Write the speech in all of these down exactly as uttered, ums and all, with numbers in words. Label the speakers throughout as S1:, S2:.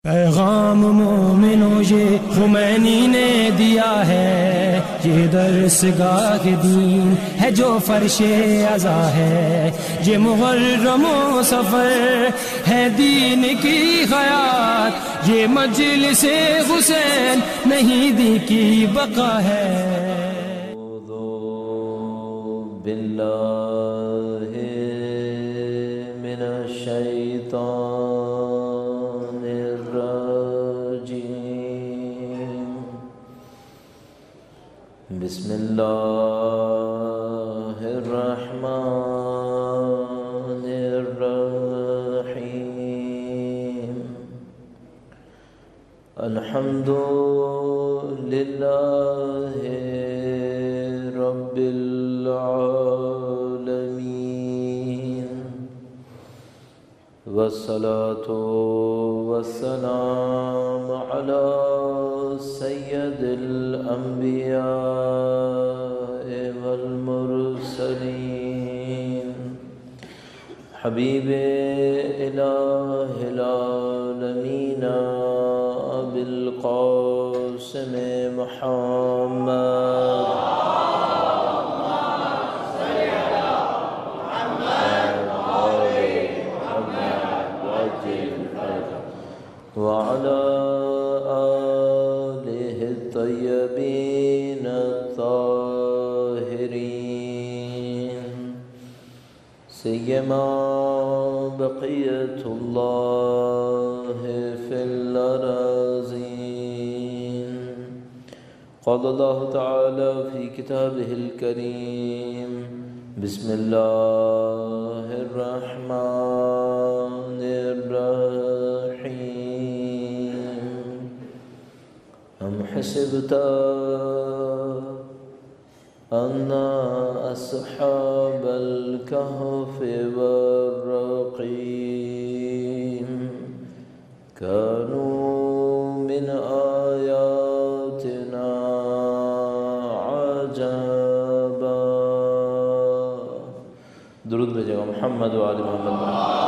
S1: پیغام مومنوں یہ خمینی نے دیا ہے، یہ درس گاہ دین ہے جو فرش عزا ہے، یہ محرم و سفر ہے دین کی حیات، یہ مجلس حسین نہیں دی کی بقا ہے۔
S2: اعوذ باللہ من الشیطان بسم اللہ الرحمن الرحیم الحمد للہ رب العالمین والصلاة والسلام علی سید الانبیاء والمرسلین حبیب الہ العالمین بالقاسم محمد وعلى آله الطيبين الطاهرين سيما بقية الله في الأراضين قال الله تعالى في كتابه الكريم بسم الله الرحمن الرحيم أم حسبت أن أصحاب الكهف والرقيم كانوا من آياتنا عجبا درود بھیجو محمد و آل محمد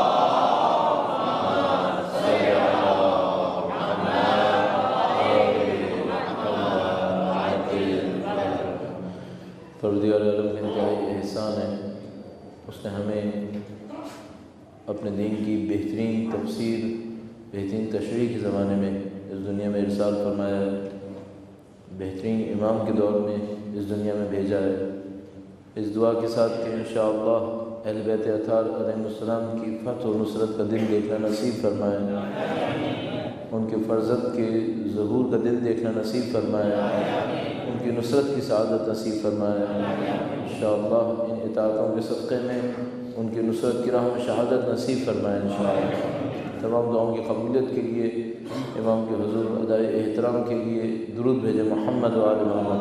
S2: پروردگار عالم کا انتہائی احسان ہے، اس نے ہمیں اپنے دین کی بہترین تفسیر بہترین تشریح کے زمانے میں اس دنیا میں ارسال فرمایا ہے، بہترین امام کے دور میں اس دنیا میں بھیجا ہے۔ اس دعا کے ساتھ کہ انشاءاللہ اہل بیت اطہار علیہ السلام کی فتح و نصرت کا دن دیکھنا نصیب فرمائے، ان کے فرزند کے ظہور کا دن دیکھنا نصیب فرمائے، ان کی نصرت کی سعادت نصیب فرمائے انشاءاللہ، ان اطاعتوں کے صدقے میں ان کی نصرت کی راہ میں شہادت نصیب فرمائے انشاءاللہ۔ تمام دعاؤں کی قبولیت کے لیے امام کے حضور ادائے احترام کے لیے درود بھیجے محمد و آل محمد۔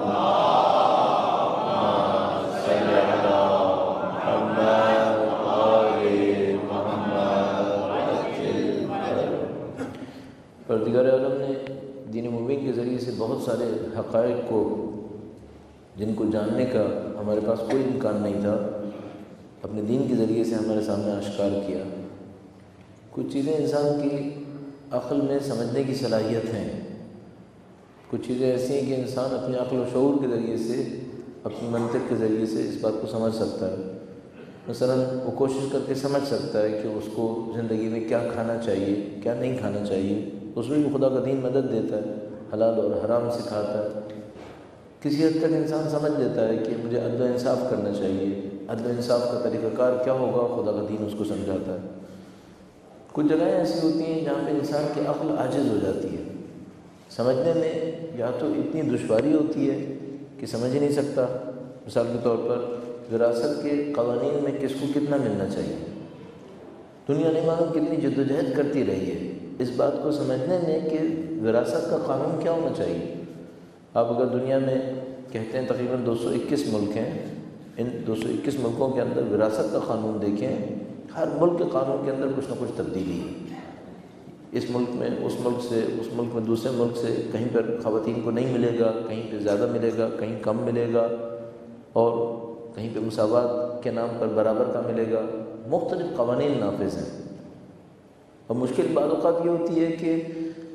S2: پروردگار عالم نے دین مبین کے ذریعے سے بہت سارے حقائق کو، جن کو جاننے کا ہمارے پاس کوئی امکان نہیں تھا، اپنے دین کے ذریعے سے ہمارے سامنے آشکار کیا۔ کچھ چیزیں انسان کی عقل میں سمجھنے کی صلاحیت ہیں، کچھ چیزیں ایسی ہیں کہ انسان اپنے عقل و شعور کے ذریعے سے، اپنی منطق کے ذریعے سے اس بات کو سمجھ سکتا ہے۔ مثلا وہ کوشش کر کے سمجھ سکتا ہے کہ اس کو زندگی میں کیا کھانا چاہیے، کیا نہیں کھانا چاہیے، اس میں بھی خدا کا دین مدد دیتا ہے، حلال اور حرام سکھاتا ہے۔ کسی حد تک انسان سمجھ لیتا ہے کہ مجھے عدل و انصاف کرنا چاہیے، عدل و انصاف کا طریقہ کار کیا ہوگا، خدا کا دین اس کو سمجھاتا ہے۔ کچھ جگہیں ایسی ہوتی ہیں جہاں پہ انسان کی عقل عاجز ہو جاتی ہے، سمجھنے میں یا تو اتنی دشواری ہوتی ہے کہ سمجھ ہی نہیں سکتا۔ مثال کے طور پر وراثت کے قوانین میں کس کو کتنا ملنا چاہیے، دنیا نہیں معلوم کتنی جدوجہد کرتی رہی ہے اس بات کو سمجھنے میں کہ وراثت کا قانون کیا ہونا چاہیے۔ آپ اگر دنیا میں کہتے ہیں تقریباً دو سو اکیس ملک ہیں، ان دو سو اکیس ملکوں کے اندر وراثت کا قانون دیکھیں، ہر ملک کے قانون کے اندر کچھ نہ کچھ تبدیلی ہے۔ اس ملک میں اس ملک سے اس ملک میں دوسرے ملک سے کہیں پر خواتین کو نہیں ملے گا، کہیں پہ زیادہ ملے گا، کہیں کم ملے گا، اور کہیں پہ مساوات کے نام پر برابر کا ملے گا۔ مختلف قوانین نافذ ہیں، اور مشکل بعض اوقات یہ ہوتی ہے کہ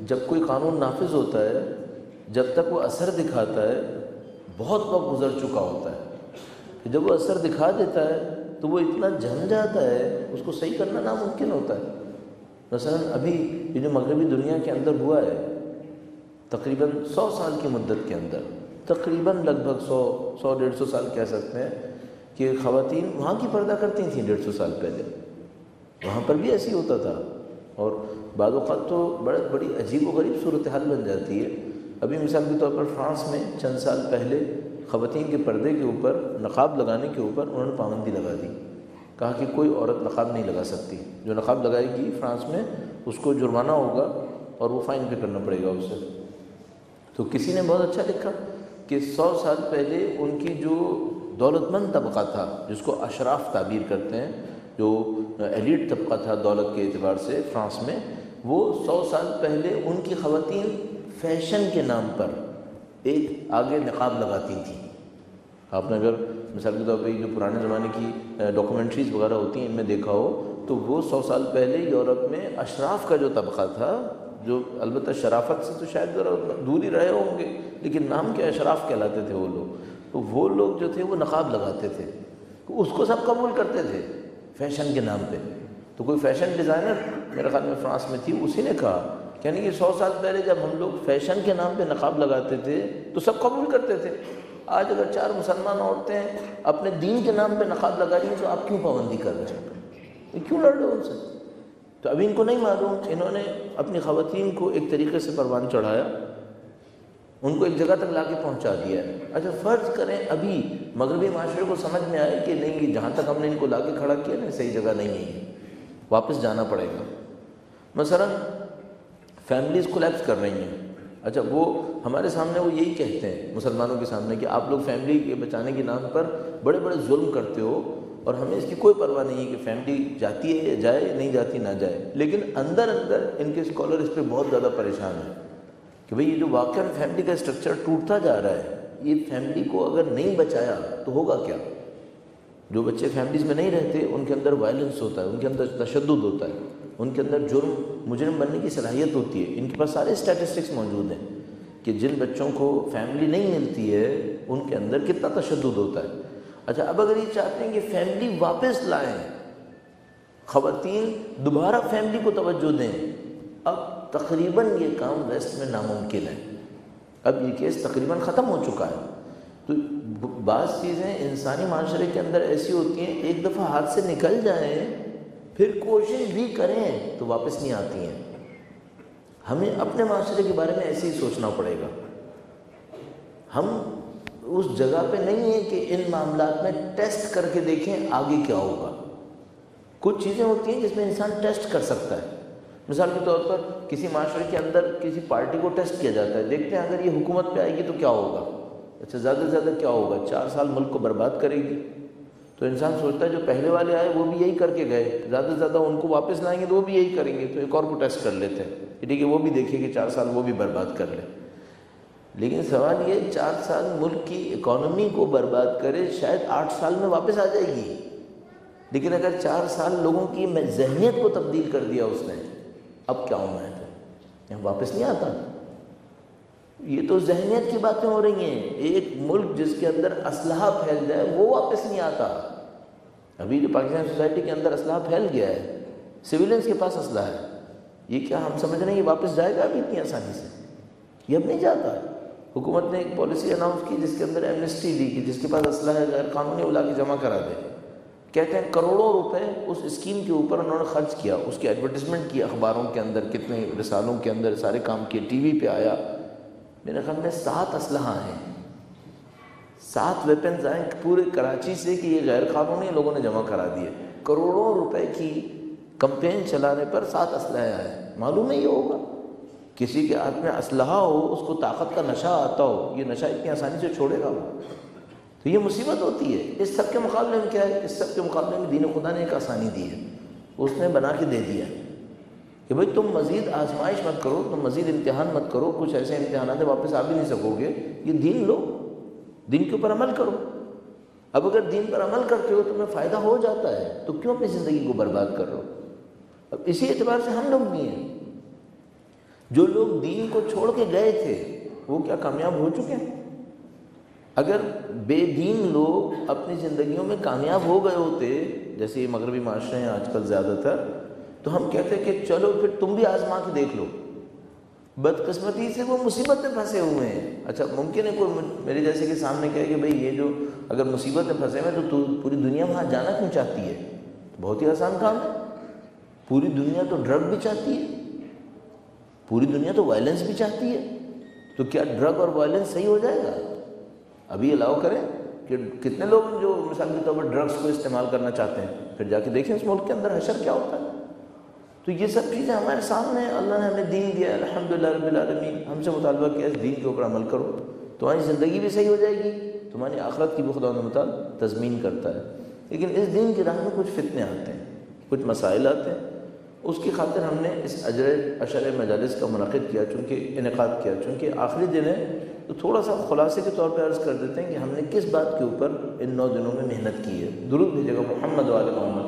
S2: جب کوئی قانون نافذ ہوتا ہے جب تک وہ اثر دکھاتا ہے بہت وقت گزر چکا ہوتا ہے. جب وہ اثر دکھا دیتا ہے تو وہ اتنا جم جاتا ہے اس کو صحیح کرنا ناممکن ہوتا ہے. مثلا ابھی یہ جو مغربی دنیا کے اندر ہوا ہے تقریباً سو سال کی مدت کے اندر تقریباً لگ بھگ سو سو ڈیڑھ سو سال کہہ سکتے ہیں کہ خواتین وہاں کی پردہ کرتی تھیں ڈیڑھ سو سال پہلے. وہاں پر بھی ایسی ہوتا تھا اور بعض اوقات تو بڑے بڑی عجیب و غریب صورتحال بن جاتی ہے. ابھی مثال کے طور پر فرانس میں چند سال پہلے خواتین کے پردے کے اوپر نقاب لگانے کے اوپر انہوں نے پابندی لگا دی. کہا کہ کوئی عورت نقاب نہیں لگا سکتی. جو نقاب لگائے گی فرانس میں اس کو جرمانہ ہوگا اور وہ فائن پے کرنا پڑے گا اسے. تو کسی نے بہت اچھا لکھا کہ سو سال پہلے ان کی جو دولت مند طبقہ تھا جس کو اشراف تعبیر کرتے ہیں جو ایلیٹ طبقہ تھا دولت کے اعتبار سے فرانس میں وہ سو سال پہلے ان کی خواتین فیشن کے نام پر ایک آگے نقاب لگاتی تھیں. آپ نے اگر مثال کے طور پہ جو پرانے زمانے کی ڈاکومنٹریز وغیرہ ہوتی ہیں ان میں دیکھا ہو تو وہ سو سال پہلے یورپ میں اشراف کا جو طبقہ تھا جو البتہ شرافت سے تو شاید ذرا دور ہی رہے ہوں گے لیکن نام کے اشراف کہلاتے تھے وہ لوگ. تو وہ لوگ جو تھے وہ نقاب لگاتے تھے اس کو سب قبول کرتے تھے فیشن کے نام پہ. تو کوئی فیشن ڈیزائنر میرے خیال میں فرانس میں تھی اسی نے کہا یعنی کہ سو سال پہلے جب ہم لوگ فیشن کے نام پہ نقاب لگاتے تھے تو سب قبول کرتے تھے. آج اگر چار مسلمان عورتیں اپنے دین کے نام پہ نقاب لگا رہی ہیں تو آپ کیوں پابندی کر رہے ہیں, کیوں لڑ رہے ہو ان سے؟ تو ابھی ان کو نہیں معلوم, انہوں نے اپنی خواتین کو ایک طریقے سے پروان چڑھایا, ان کو ایک جگہ تک لا کے پہنچا دیا ہے. اچھا فرض کریں ابھی مغربی معاشرے کو سمجھ میں آئے کہ نہیں یہ جہاں تک ہم نے ان کو لا کے کھڑا کیا نا صحیح جگہ نہیں ہے, واپس جانا پڑے گا. مثلا فیملیز کولیپس کر رہی ہیں. اچھا وہ ہمارے سامنے وہ یہی کہتے ہیں مسلمانوں کے سامنے کہ آپ لوگ فیملی کے بچانے کے نام پر بڑے بڑے ظلم کرتے ہو اور ہمیں اس کی کوئی پرواہ نہیں ہے کہ فیملی جاتی ہے جائے نہیں جاتی نہ جائے. لیکن اندر اندر ان کے اسکالر اس پہ بہت زیادہ پریشان ہیں کہ بھئی یہ جو واقعاً فیملی کا اسٹرکچر ٹوٹتا جا رہا ہے یہ فیملی کو اگر نہیں بچایا تو ہوگا کیا. جو بچے فیملیز میں نہیں رہتے ان کے اندر وائلنس ہوتا ہے, ان کے اندر تشدد ہوتا ہے, ان کے اندر جرم مجرم بننے کی صلاحیت ہوتی ہے. ان کے پاس سارے اسٹیٹسٹکس موجود ہیں کہ جن بچوں کو فیملی نہیں ملتی ہے ان کے اندر کتنا تشدد ہوتا ہے. اچھا اب اگر یہ چاہتے ہیں کہ فیملی واپس لائیں, خواتین دوبارہ فیملی کو توجہ دیں, اب تقریباً یہ کام ویسٹ میں ناممکن ہے. اب یہ کیس تقریباً ختم ہو چکا ہے. تو بعض چیزیں انسانی معاشرے کے اندر ایسی ہوتی ہیں ایک دفعہ ہاتھ سے نکل جائیں پھر کوشش بھی کریں تو واپس نہیں آتی ہیں. ہمیں اپنے معاشرے کے بارے میں ایسے ہی سوچنا پڑے گا. ہم اس جگہ پہ نہیں ہیں کہ ان معاملات میں ٹیسٹ کر کے دیکھیں آگے کیا ہوگا. کچھ چیزیں ہوتی ہیں جس میں انسان ٹیسٹ کر سکتا ہے. مثال کے طور پر کسی معاشرے کے اندر کسی پارٹی کو ٹیسٹ کیا جاتا ہے, دیکھتے ہیں اگر یہ حکومت پہ آئے گی تو کیا ہوگا. اچھا زیادہ سے زیادہ کیا ہوگا, چار سال ملک کو برباد کرے گی. تو انسان سوچتا ہے جو پہلے والے آئے وہ بھی یہی کر کے گئے, زیادہ سے زیادہ ان کو واپس لائیں گے تو وہ بھی یہی کریں گے, تو ایک اور کو ٹیسٹ کر لیتے ہیں ٹھیک ہے وہ بھی دیکھے کہ چار سال وہ بھی برباد کر لے. لیکن سوال یہ چار سال ملک کی اکانومی کو برباد کرے شاید آٹھ سال میں واپس آ جائے گی, لیکن اگر چار سال لوگوں کی ذہنیت کو تبدیل کر دیا اس نے اب کیا ہونا ہے تو یہاں واپس نہیں آتا. یہ تو ذہنیت کی باتیں ہو رہی ہیں. ایک ملک جس کے اندر اسلحہ پھیل جائے وہ واپس نہیں آتا. ابھی جو پاکستان سوسائٹی کے اندر اسلحہ پھیل گیا ہے, سویلینس کے پاس اسلحہ ہے, یہ کیا ہم سمجھ رہے ہیں یہ واپس جائے گا ابھی اتنی آسانی سے؟ یہ اب نہیں جاتا. حکومت نے ایک پالیسی اناؤنس کی جس کے اندر ایمنسٹی دی کہ جس کے پاس اسلحہ ہے غیر قانونی وہ لا کے جمع کرا دے. کہتے ہیں کروڑوں روپے اس اسکیم کے اوپر انہوں نے خرچ کیا, اس کی ایڈورٹیزمنٹ کی اخباروں کے اندر, کتنے رسالوں کے اندر سارے کام کیے, ٹی وی پہ آیا. میرے خیال میں سات اسلحہ ہیں, سات ویپنز آئیں پورے کراچی سے کہ یہ غیر قانونی لوگوں نے جمع کرا دیے. کروڑوں روپے کی کمپین چلانے پر سات اسلحے آئے. معلوم ہے یہ ہوگا کسی کے ہاتھ میں اسلحہ ہو, اس کو طاقت کا نشہ آتا ہو, یہ نشہ اتنی آسانی سے چھوڑے گا وہ؟ تو یہ مصیبت ہوتی ہے. اس سب کے مقابلے میں کیا ہے, اس سب کے مقابلے میں دین خدا نے ایک آسانی دی ہے, اس نے بنا کے دے دیا کہ بھئی تم مزید آزمائش مت کرو, تم مزید امتحان مت کرو, کچھ ایسے امتحانات واپس آ بھی نہیں سکو گے, یہ دین لو, دین کے اوپر عمل کرو. اب اگر دین پر عمل کرتے ہو تمہیں فائدہ ہو جاتا ہے تو کیوں اپنی زندگی کو برباد کر رہے ہو؟ اب اسی اعتبار سے ہم لوگ بھی ہیں. جو لوگ دین کو چھوڑ کے گئے تھے وہ کیا کامیاب ہو چکے ہیں؟ اگر بے دین لوگ اپنی زندگیوں میں کامیاب ہو گئے ہوتے، جیسے یہ مغربی معاشرے ہیں آج کل زیادہ تر، تو ہم کہتے ہیں کہ چلو پھر تم بھی آزما کے دیکھ لو۔ بدقسمتی سے وہ مصیبت میں پھنسے ہوئے ہیں۔ اچھا ممکن ہے کوئی میرے جیسے کے سامنے کہے کہ بھئی یہ جو اگر مصیبت میں پھنسے ہوئے تو تو پوری دنیا وہاں جانا کیوں چاہتی ہے؟ بہت ہی آسان کام ہے۔ پوری دنیا تو ڈرگ بھی چاہتی ہے، پوری دنیا تو وائلنس بھی چاہتی ہے، تو کیا ڈرگ اور وائلنس صحیح ہو جائے گا؟ ابھی الاؤ کریں کہ کتنے لوگ جو مثال کے طور پر ڈرگس کو استعمال کرنا چاہتے ہیں، پھر جا کے دیکھیں اس ملک کے اندر حشر کیا ہوتا ہے۔ تو یہ سب چیزیں ہمارے سامنے ہیں۔ اللہ نے ہمیں دین دیا ہے، الحمدللہ رب العالمین، ہم سے مطالبہ کیا اس دین کے اوپر عمل کرو، تمہاری زندگی بھی صحیح ہو جائے گی، تمہاری آخرت کی بھی خدا و تعالیٰ تضمین کرتا ہے۔ لیکن اس دین کی راہ میں کچھ فتنے آتے ہیں، کچھ مسائل آتے ہیں، اس کی خاطر ہم نے اس اجر عشر مجالس کا منعقد کیا، چونکہ انعقاد کیا چونکہ آخری دن ہے، تو تھوڑا سا خلاصے کے طور پہ عرض کر دیتے ہیں کہ ہم نے کس بات کے اوپر ان نو دنوں میں محنت کی ہے۔ درود بھیجے گا محمد و آل محمد۔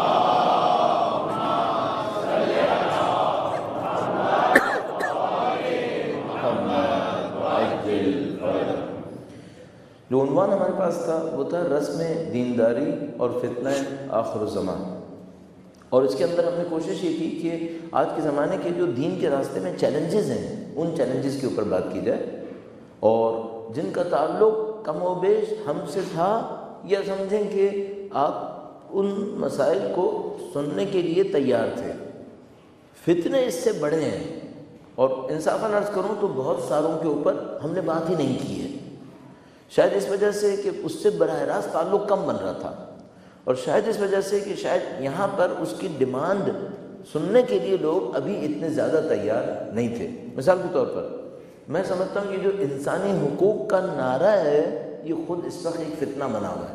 S2: جو عنوان ہمارے پاس تھا وہ تھا رسم دینداری اور فتنہ آخر الزمان، اور اس کے اندر ہم نے کوشش یہ کی کہ آج کے زمانے کے جو دین کے راستے میں چیلنجز ہیں ان چیلنجز کے اوپر بات کی جائے، اور جن کا تعلق کم و بیش ہم سے تھا، یا سمجھیں کہ آپ ان مسائل کو سننے کے لیے تیار تھے۔ فتنے اس سے بڑے ہیں، اور انصافاً عرض کروں تو بہت ساروں کے اوپر ہم نے بات ہی نہیں کی ہے، شاید اس وجہ سے کہ اس سے براہ راست تعلق کم بن رہا تھا، اور شاید اس وجہ سے کہ شاید یہاں پر اس کی ڈیمانڈ سننے کے لیے لوگ ابھی اتنے زیادہ تیار نہیں تھے۔ مثال کے طور پر میں سمجھتا ہوں کہ جو انسانی حقوق کا نعرہ ہے یہ خود اس وقت ایک فتنہ بنا ہوا ہے۔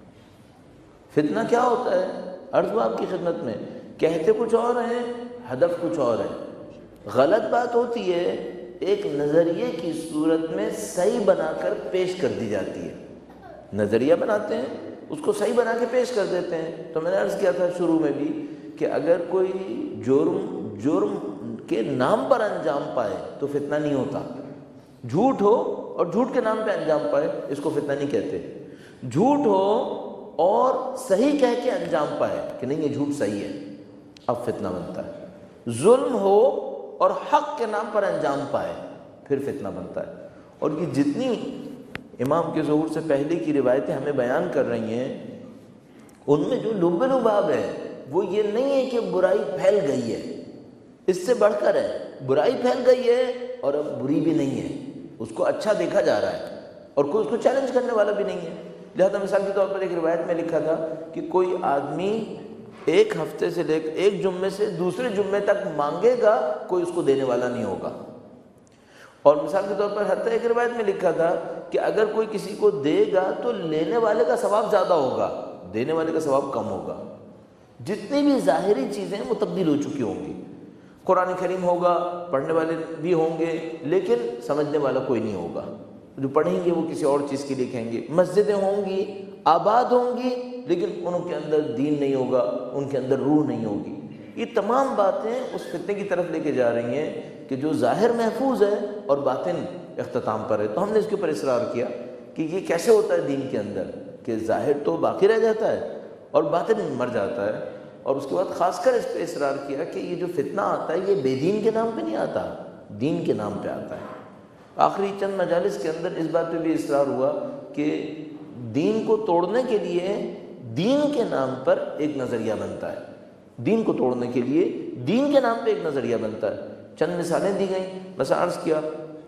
S2: فتنہ کیا ہوتا ہے؟ عرض ہوا آپ کی خدمت میں، کہتے کچھ اور ہیں، ہدف کچھ اور ہے۔ غلط بات ہوتی ہے ایک نظریے کی صورت میں صحیح بنا کر پیش کر دی جاتی ہے۔ نظریہ بناتے ہیں، اس کو صحیح بنا کے پیش کر دیتے ہیں۔ تو میں نے عرض کیا تھا شروع میں بھی کہ اگر کوئی جرم جرم کے نام پر انجام پائے تو فتنہ نہیں ہوتا۔ جھوٹ ہو اور جھوٹ کے نام پہ انجام پائے اس کو فتنہ نہیں کہتے۔ جھوٹ ہو اور صحیح کہہ کے انجام پائے کہ نہیں یہ جھوٹ صحیح ہے، اب فتنہ بنتا ہے۔ ظلم ہو اور حق کے نام پر انجام پائے پھر فتنہ بنتا ہے۔ اور یہ جتنی امام کے ظہور سے پہلے کی روایتیں ہمیں بیان کر رہی ہیں ان میں جو لب لباب ہے وہ یہ نہیں ہے کہ برائی پھیل گئی ہے، اس سے بڑھ کر ہے برائی پھیل گئی ہے اور اب بری بھی نہیں ہے، اس کو اچھا دیکھا جا رہا ہے اور کوئی اس کو چیلنج کرنے والا بھی نہیں ہے۔ لہذا مثال کے طور پر ایک روایت میں لکھا تھا کہ کوئی آدمی ایک ہفتے سے لے کر ایک جمعے سے دوسرے جمعے تک مانگے گا، کوئی اس کو دینے والا نہیں ہوگا۔ اور مثال کے طور پر حتیٰ ایک روایت میں لکھا تھا کہ اگر کوئی کسی کو دے گا تو لینے والے کا ثواب زیادہ ہوگا، دینے والے کا ثواب کم ہوگا۔ جتنی بھی ظاہری چیزیں وہ تبدیل ہو چکی ہوں گی۔ قرآن کریم ہوگا، پڑھنے والے بھی ہوں گے لیکن سمجھنے والا کوئی نہیں ہوگا، جو پڑھیں گے وہ کسی اور چیز کے لیے کہیں گے۔ مسجدیں ہوں گی، آباد ہوں گی، لیکن ان کے اندر دین نہیں ہوگا، ان کے اندر روح نہیں ہوگی۔ یہ تمام باتیں اس فتنے کی طرف لے کے جا رہی ہیں کہ جو ظاہر محفوظ ہے اور باطن اختتام پر ہے۔ تو ہم نے اس کے اوپر اصرار کیا کہ یہ کیسے ہوتا ہے دین کے اندر کہ ظاہر تو باقی رہ جاتا ہے اور باطن مر جاتا ہے، اور اس کے بعد خاص کر اس پہ اصرار کیا کہ یہ جو فتنہ آتا ہے یہ بے دین کے نام پہ نہیں آتا، دین کے نام پہ آتا ہے۔ آخری چند مجالس کے اندر اس بات پہ بھی اصرار ہوا کہ دین کو توڑنے کے لیے دین کے نام پر ایک نظریہ بنتا ہے، دین کو توڑنے کے لیے دین کے نام پہ ایک نظریہ بنتا ہے۔ چند مثالیں دی گئیں، بس عرض کیا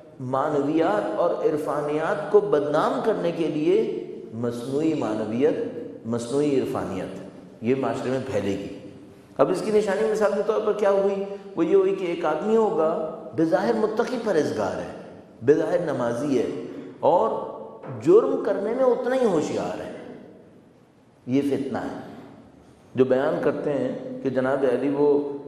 S2: معنویات اور عرفانیات کو بدنام کرنے کے لیے مصنوعی معنویت، مصنوعی عرفانیت یہ معاشرے میں پھیلے گی۔ اب اس کی نشانی مثال کے طور پر کیا ہوئی؟ وہ یہ ہوئی کہ ایک آدمی ہوگا بظاہر متقی پرہیزگار ہے، بظاہر نمازی ہے اور جرم کرنے میں اتنا ہی ہوشیار ہے۔ یہ فتنہ ہے جو بیان کرتے ہیں کہ جناب علی وہ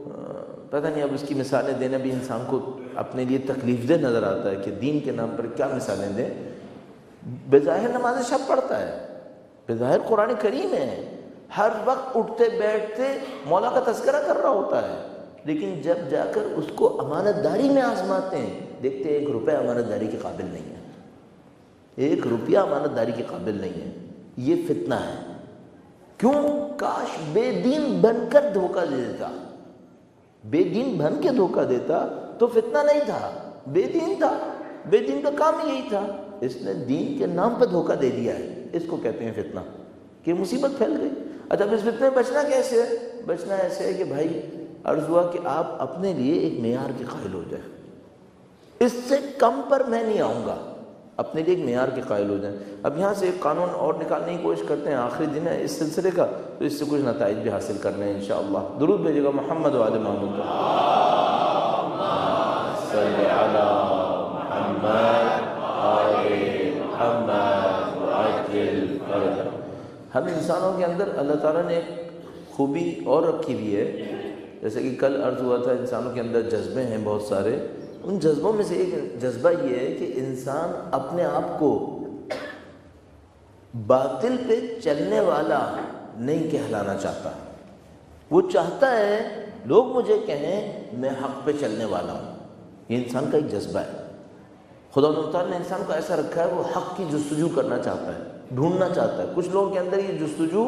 S2: پتہ نہیں، اب اس کی مثالیں دینا بھی انسان کو اپنے لیے تکلیف دہ نظر آتا ہے کہ دین کے نام پر کیا مثالیں دیں۔ بظاہر نماز شب پڑھتا ہے، بظاہر قرآن کریم ہے، ہر وقت اٹھتے بیٹھتے مولا کا تذکرہ کر رہا ہوتا ہے، لیکن جب جا کر اس کو امانت داری میں آزماتے ہیں، دیکھتے ہیں ایک روپے امانت داری کے قابل نہیں ہے، ایک روپیہ امانت داری کے قابل نہیں ہے۔ یہ فتنہ ہے۔ کیوں؟ کاش بے دین بن کر دھوکہ دے دیتا، بے دین بن کے دھوکہ دیتا تو فتنہ نہیں تھا، بے دین تھا، بے دین کا کام ہی یہی تھا، اس نے دین کے نام پہ دھوکہ دے دیا ہے، اس کو کہتے ہیں فتنہ، کہ مصیبت پھیل گئی۔ اچھا اب اس فتنے میں بچنا کیسے ہے؟ بچنا ایسے ہے کہ بھائی عرض ہوا کہ آپ اپنے لیے ایک معیار کے قائل ہو جائیں، اس سے کم پر میں نہیں آؤں گا، اپنے لیے ایک معیار کے قائل ہو جائیں۔ اب یہاں سے ایک قانون اور نکالنے کی کوشش کرتے ہیں، آخری دن ہے اس سلسلے کا، تو اس سے کچھ نتائج بھی حاصل کرنے ہیں انشاءاللہ۔ درود بھیجے گا محمد و آل محمد۔ صلی علی محمد آل محمد وعجل فرجہ۔ ہم انسانوں کے اندر اللہ تعالیٰ نے ایک خوبی اور رکھی ہوئی ہے، جیسے کہ کل عرض ہوا تھا انسانوں کے اندر جذبے ہیں بہت سارے، ان جذبوں میں سے ایک جذبہ یہ ہے کہ انسان اپنے آپ کو باطل پہ چلنے والا نہیں کہلانا چاہتا، وہ چاہتا ہے لوگ مجھے کہیں میں حق پہ چلنے والا ہوں۔ یہ انسان کا ایک جذبہ ہے، خدا تعالیٰ نے انسان کو ایسا رکھا ہے، وہ حق کی جستجو کرنا چاہتا ہے، ڈھونڈنا چاہتا ہے۔ کچھ لوگوں کے اندر یہ جستجو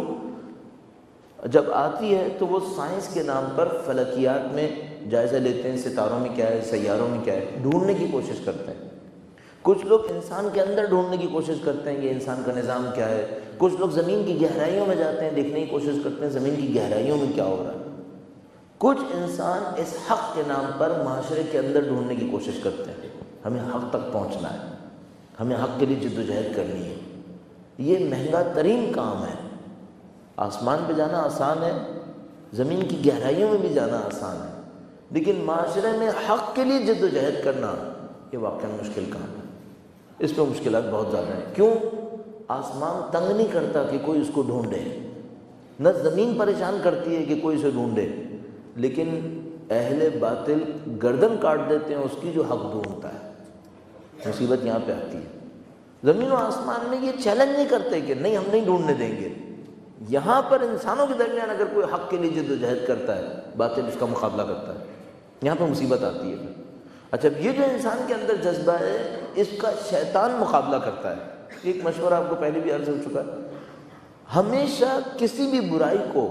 S2: جب آتی ہے تو وہ سائنس کے نام پر فلکیات میں جائزہ لیتے ہیں، ستاروں میں کیا ہے، سیاروں میں کیا ہے، ڈھونڈنے کی کوشش کرتے ہیں۔ کچھ لوگ انسان کے اندر ڈھونڈنے کی کوشش کرتے ہیں کہ انسان کا نظام کیا ہے، کچھ لوگ زمین کی گہرائیوں میں جاتے ہیں، دیکھنے کی کوشش کرتے ہیں زمین کی گہرائیوں میں کیا ہو رہا ہے۔ کچھ انسان اس حق کے نام پر معاشرے کے اندر ڈھونڈنے کی کوشش کرتے ہیں، ہمیں حق تک پہنچنا ہے، ہمیں حق کے لیے جدوجہد کرنی ہے۔ یہ مہنگا ترین کام ہے۔ آسمان پہ جانا آسان ہے، زمین کی گہرائیوں میں بھی جانا آسان ہے، لیکن معاشرے میں حق کے لیے جدوجہد کرنا یہ واقعی مشکل کام ہے۔ اس میں مشکلات بہت زیادہ ہیں۔ کیوں؟ آسمان تنگ نہیں کرتا کہ کوئی اس کو ڈھونڈے، نہ زمین پریشان کرتی ہے کہ کوئی اسے ڈھونڈے، لیکن اہل باطل گردن کاٹ دیتے ہیں اس کی جو حق ڈھونڈتا ہے۔ مصیبت یہاں پہ آتی ہے۔ زمین و آسمان میں یہ چیلنج نہیں کرتے کہ نہیں ہم نہیں ڈھونڈنے دیں گے، یہاں پر انسانوں کے درمیان اگر کوئی حق کے لیے جد و جہد کرتا ہے، باطل اس کا مقابلہ کرتا ہے، یہاں پہ مصیبت آتی ہے۔ اچھا یہ جو انسان کے اندر جذبہ ہے اس کا شیطان مقابلہ کرتا ہے۔ ایک مشورہ آپ کو پہلے بھی عرض ہو چکا ہے، ہمیشہ کسی بھی برائی کو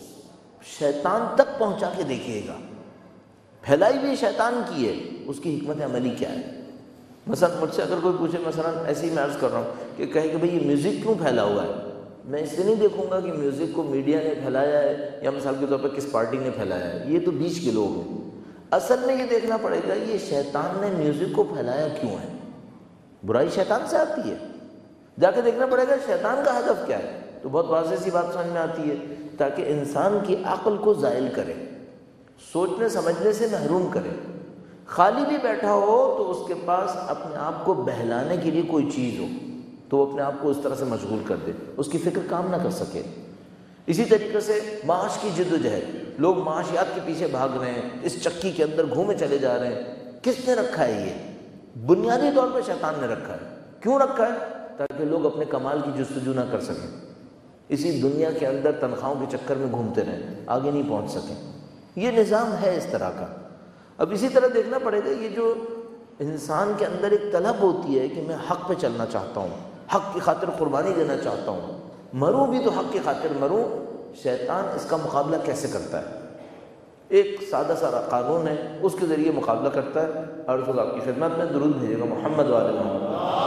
S2: شیطان تک پہنچا کے دیکھیے گا، پھیلائی بھی شیطان کی ہے، اس کی حکمت عملی کیا ہے۔ مثلا مجھ سے اگر کوئی پوچھے، مثلا ایسے ہی میں عرض کر رہا ہوں کہ کہے کہ بھئی یہ میوزک کیوں پھیلا ہوا ہے، میں اس سے نہیں دیکھوں گا کہ میوزک کو میڈیا نے پھیلایا ہے یا مثال کے طور پر کس پارٹی نے پھیلایا ہے، یہ تو بیچ کے لوگ ہیں۔ اصل میں یہ دیکھنا پڑے گا یہ شیطان نے میوزک کو پھیلایا کیوں ہے۔ برائی شیطان سے آتی ہے، جا کے دیکھنا پڑے گا شیطان کا ہدف کیا ہے، تو بہت واضح سی بات سمجھ میں آتی ہے، تاکہ انسان کی عقل کو زائل کرے، سوچنے سمجھنے سے محروم کرے۔ خالی بھی بیٹھا ہو تو اس کے پاس اپنے آپ کو بہلانے کے لیے کوئی چیز ہو تو وہ اپنے آپ کو اس طرح سے مشغول کر دے، اس کی فکر کام نہ کر سکے۔ اسی طریقے سے معاش کی جد و جہد، لوگ معاشیات کے پیچھے بھاگ رہے ہیں، اس چکی کے اندر گھومے چلے جا رہے ہیں۔ کس نے رکھا ہے یہ؟ بنیادی طور پہ شیطان نے رکھا ہے۔ کیوں رکھا ہے؟ تاکہ لوگ اپنے کمال کی جستجو نہ کر سکیں، اسی دنیا کے اندر تنخواہوں کے چکر میں گھومتے رہیں، آگے نہیں پہنچ سکیں۔ یہ نظام ہے اس طرح کا۔ اب اسی طرح دیکھنا پڑے گا، یہ جو انسان کے اندر ایک طلب ہوتی ہے کہ میں حق پہ چلنا چاہتا ہوں، حق کی خاطر قربانی دینا چاہتا ہوں، مروں بھی تو حق کی خاطر مروں، شیطان اس کا مقابلہ کیسے کرتا ہے؟ ایک سادہ سارا قانون ہے، اس کے ذریعے مقابلہ کرتا ہے۔ اور اس آپ کی خدمت میں درود بھیجے گا محمد وعلی محمد۔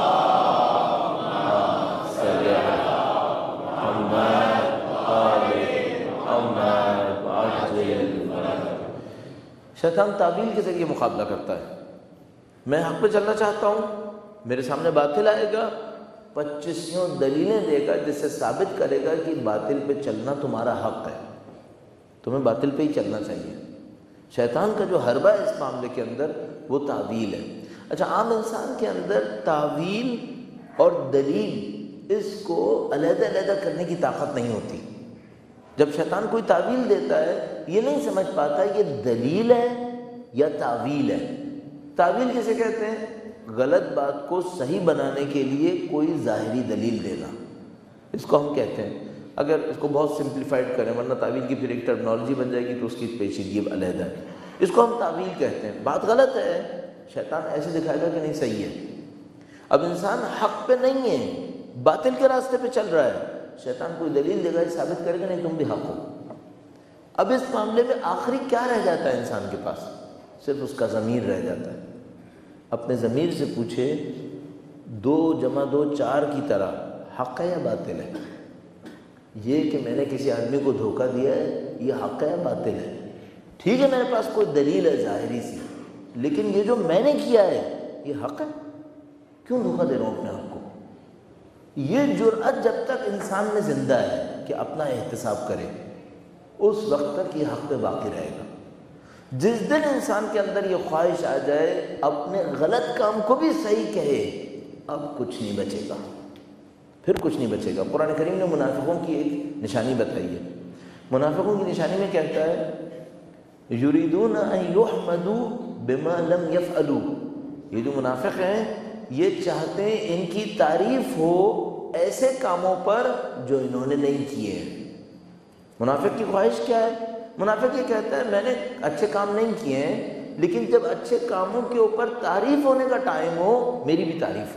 S2: شیطان تعویل کے ذریعے مقابلہ کرتا ہے۔ میں حق پہ چلنا چاہتا ہوں، میرے سامنے باطل آئے گا، پچیسوں دلیلیں دے گا جس سے ثابت کرے گا کہ باطل پہ چلنا تمہارا حق ہے، تمہیں باطل پہ ہی چلنا چاہیے۔ شیطان کا جو حربہ ہے اس معاملے کے اندر وہ تعویل ہے۔ اچھا عام انسان کے اندر تعویل اور دلیل اس کو علیحدہ علیحدہ کرنے کی طاقت نہیں ہوتی۔ جب شیطان کوئی تعویل دیتا ہے یہ نہیں سمجھ پاتا یہ دلیل ہے یا تعویل ہے۔ تعویل کسے کہتے ہیں؟ غلط بات کو صحیح بنانے کے لیے کوئی ظاہری دلیل دینا، اس کو ہم کہتے ہیں۔ اگر اس کو بہت سمپلیفائڈ کریں، ورنہ تعویل کی پھر ایک ٹرمنالوجی بن جائے گی تو اس کی پیچیدگی علیحدہ ہے۔ اس کو ہم تعویل کہتے ہیں. بات غلط ہے، شیطان ایسے دکھائے گا کہ نہیں صحیح ہے. اب انسان حق پہ نہیں ہے، باطل کے راستے پہ چل رہا ہے، شیطان کوئی دلیل دے گا، ثابت کرے گا نہیں تم بھی حق ہو. اب اس معاملے میں آخری کیا رہ جاتا ہے انسان کے پاس؟ صرف اس کا ضمیر رہ جاتا ہے. اپنے ضمیر سے پوچھے دو جمع دو چار کی طرح حق ہے یا باطل ہے؟ یہ کہ میں نے کسی آدمی کو دھوکہ دیا ہے یہ حق ہے یا باطل ہے؟ ٹھیک ہے میرے پاس کوئی دلیل ہے ظاہری سی، لیکن یہ جو میں نے کیا ہے یہ حق ہے؟ کیوں دھوکہ دے رہا ہوں اپنے آپ کو؟ یہ جرأت جب تک انسان میں زندہ ہے کہ اپنا احتساب کرے اس وقت تک یہ حق پہ باقی رہے گا. جس دن انسان کے اندر یہ خواہش آ جائے اپنے غلط کام کو بھی صحیح کہے، اب کچھ نہیں بچے گا، پھر کچھ نہیں بچے گا. قرآن کریم نے منافقوں کی ایک نشانی بتائی ہے. منافقوں کی نشانی میں کہتا ہے یریدون ان یحمدوا بما لم یفعلوا. یہ جو منافق ہیں یہ چاہتے ہیں ان کی تعریف ہو ایسے کاموں پر جو انہوں نے نہیں کیے ہیں. منافق کی خواہش کیا ہے؟ منافق یہ کہتا ہے میں نے اچھے کام نہیں کیے ہیں، لیکن جب اچھے کاموں کے اوپر تعریف ہونے کا ٹائم ہو میری بھی تعریف ہو.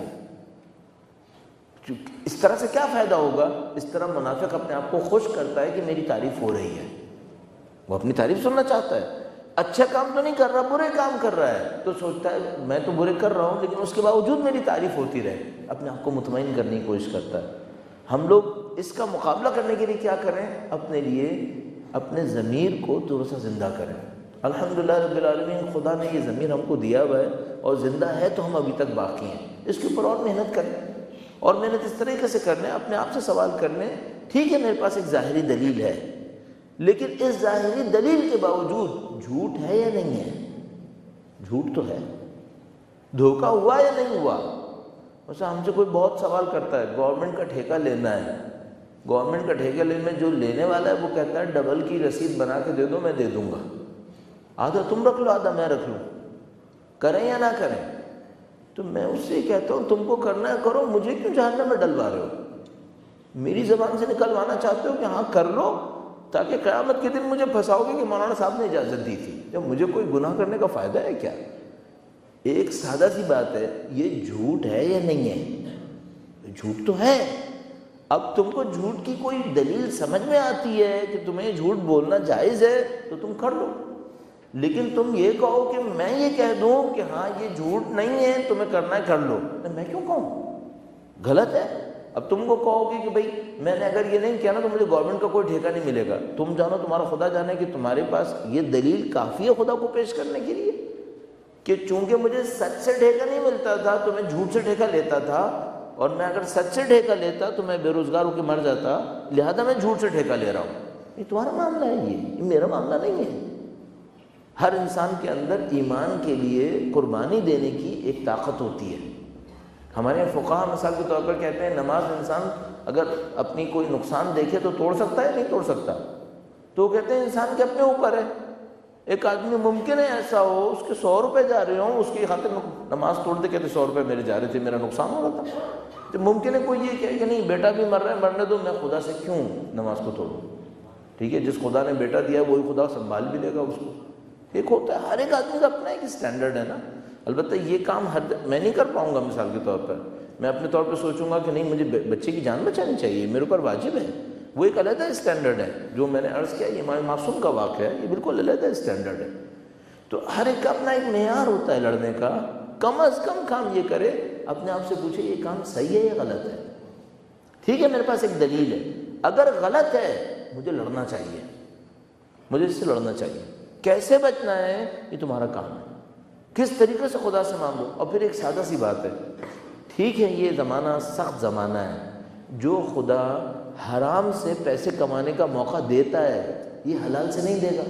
S2: اس طرح سے کیا فائدہ ہوگا؟ اس طرح منافق اپنے آپ کو خوش کرتا ہے کہ میری تعریف ہو رہی ہے. وہ اپنی تعریف سننا چاہتا ہے. اچھا کام تو نہیں کر رہا، برے کام کر رہا ہے، تو سوچتا ہے میں تو برے کر رہا ہوں لیکن اس کے باوجود میری تعریف ہوتی رہے. اپنے آپ کو مطمئن کرنے کی کوشش کرتا ہے. ہم لوگ اس کا مقابلہ کرنے کے لیے کیا کریں؟ اپنے لیے اپنے ضمیر کو تھوڑا سا زندہ کریں. الحمدللہ رب العالمین، خدا نے یہ ضمیر ہم کو دیا ہوا ہے اور زندہ ہے تو ہم ابھی تک باقی ہیں. اس کے اوپر اور محنت کریں، اور محنت اس طریقے سے کرنے اپنے آپ سے سوال کرنے ٹھیک ہے میرے پاس ایک ظاہری دلیل ہے، لیکن اس ظاہری دلیل کے باوجود جھوٹ ہے یا نہیں ہے؟ جھوٹ تو ہے. دھوکہ ہوا یا نہیں ہوا؟ ویسے ہم سے کوئی بہت سوال کرتا ہے گورنمنٹ کا ٹھیکہ لینا ہے. گورنمنٹ کا ٹھیکہ لینے میں جو لینے والا ہے وہ کہتا ہے ڈبل کی رسید بنا کے دے دو میں دے دوں گا، آدھا تم رکھ لو آدھا میں رکھ لوں، کریں یا نہ کریں؟ تو میں اس سے کہتا ہوں تم کو کرنا ہے کرو، مجھے کیوں جہنم میں ڈلوا رہے ہو؟ میری زبان سے نکلوانا چاہتے ہو کہ ہاں کر لو، تاکہ قیامت کے دن مجھے پھنساؤ گے کہ مولانا صاحب نے اجازت دی تھی، جب مجھے کوئی گناہ کرنے کا فائدہ ہے کیا؟ ایک سادہ سی بات ہے، یہ جھوٹ ہے یا نہیں ہے؟ جھوٹ تو ہے. اب تم کو جھوٹ کی کوئی دلیل سمجھ میں آتی ہے کہ تمہیں جھوٹ بولنا جائز ہے تو تم کر لو، لیکن تم یہ کہو کہ میں یہ کہہ دوں کہ ہاں یہ جھوٹ نہیں ہے تمہیں کرنا ہے کر لو، میں کیوں کہوں؟ غلط ہے. اب تم کو کہو گے کہ بھائی میں نے اگر یہ نہیں کیا نا تو مجھے گورنمنٹ کا کوئی ٹھیکہ نہیں ملے گا. تم جانو تمہارا خدا جانے کہ تمہارے پاس یہ دلیل کافی ہے خدا کو پیش کرنے کے لیے کہ چونکہ مجھے سچ سے ٹھیکہ نہیں ملتا تھا تو میں جھوٹ سے ٹھیکہ لیتا تھا، اور میں اگر سچ سے ٹھیکہ لیتا تو میں بے روزگار ہو کے مر جاتا، لہذا میں جھوٹ سے ٹھیکہ لے رہا ہوں. یہ تمہارا معاملہ ہے، یہ یہ میرا معاملہ نہیں ہے. ہر انسان کے اندر ایمان کے لیے قربانی دینے کی ایک طاقت ہوتی ہے. ہمارے فقہا مثال کے طور پر کہتے ہیں نماز انسان اگر اپنی کوئی نقصان دیکھے تو توڑ سکتا ہے نہیں توڑ سکتا، تو کہتے ہیں انسان کے اپنے اوپر ہے. ایک آدمی ممکن ہے ایسا ہو اس کے سو روپے جا رہے ہوں، اس کی خاطر نماز توڑ دے، کہتے سو روپے میرے جا رہے تھے میرا نقصان ہو رہا تھا. تو ممکن ہے کوئی یہ کہے کہ نہیں بیٹا بھی مر رہا ہے مرنے دو، میں خدا سے کیوں نماز کو توڑوں؟ ٹھیک ہے، جس خدا نے بیٹا دیا وہی خدا سنبھال بھی لے گا اس کو. ایک ہوتا ہے ہر ایک آدمی کا اپنا ایک اسٹینڈرڈ ہے نا. البتہ یہ کام ہر میں نہیں کر پاؤں گا. مثال کے طور پر میں اپنے طور پہ سوچوں گا کہ نہیں مجھے بچے کی جان بچانی چاہیے، میرے اوپر واجب ہے، وہ ایک علیحدہ اسٹینڈرڈ ہے. جو میں نے عرض کیا یہ امام معصوم کا واقعہ ہے، یہ بالکل علیحدہ اسٹینڈرڈ ہے. تو ہر ایک کا اپنا ایک معیار ہوتا ہے لڑنے کا. کم از کم کام یہ کرے اپنے آپ سے پوچھے یہ کام صحیح ہے یا غلط ہے. ٹھیک ہے میرے پاس ایک دلیل ہے، اگر غلط ہے مجھے لڑنا چاہیے، مجھے اس سے لڑنا چاہیے. کیسے بچنا ہے یہ تمہارا کام ہے، کس طریقے سے خدا سے مانگو. اور پھر ایک سادہ سی بات ہے، ٹھیک ہے یہ زمانہ سخت زمانہ ہے، جو خدا حرام سے پیسے کمانے کا موقع دیتا ہے یہ حلال سے نہیں دے گا.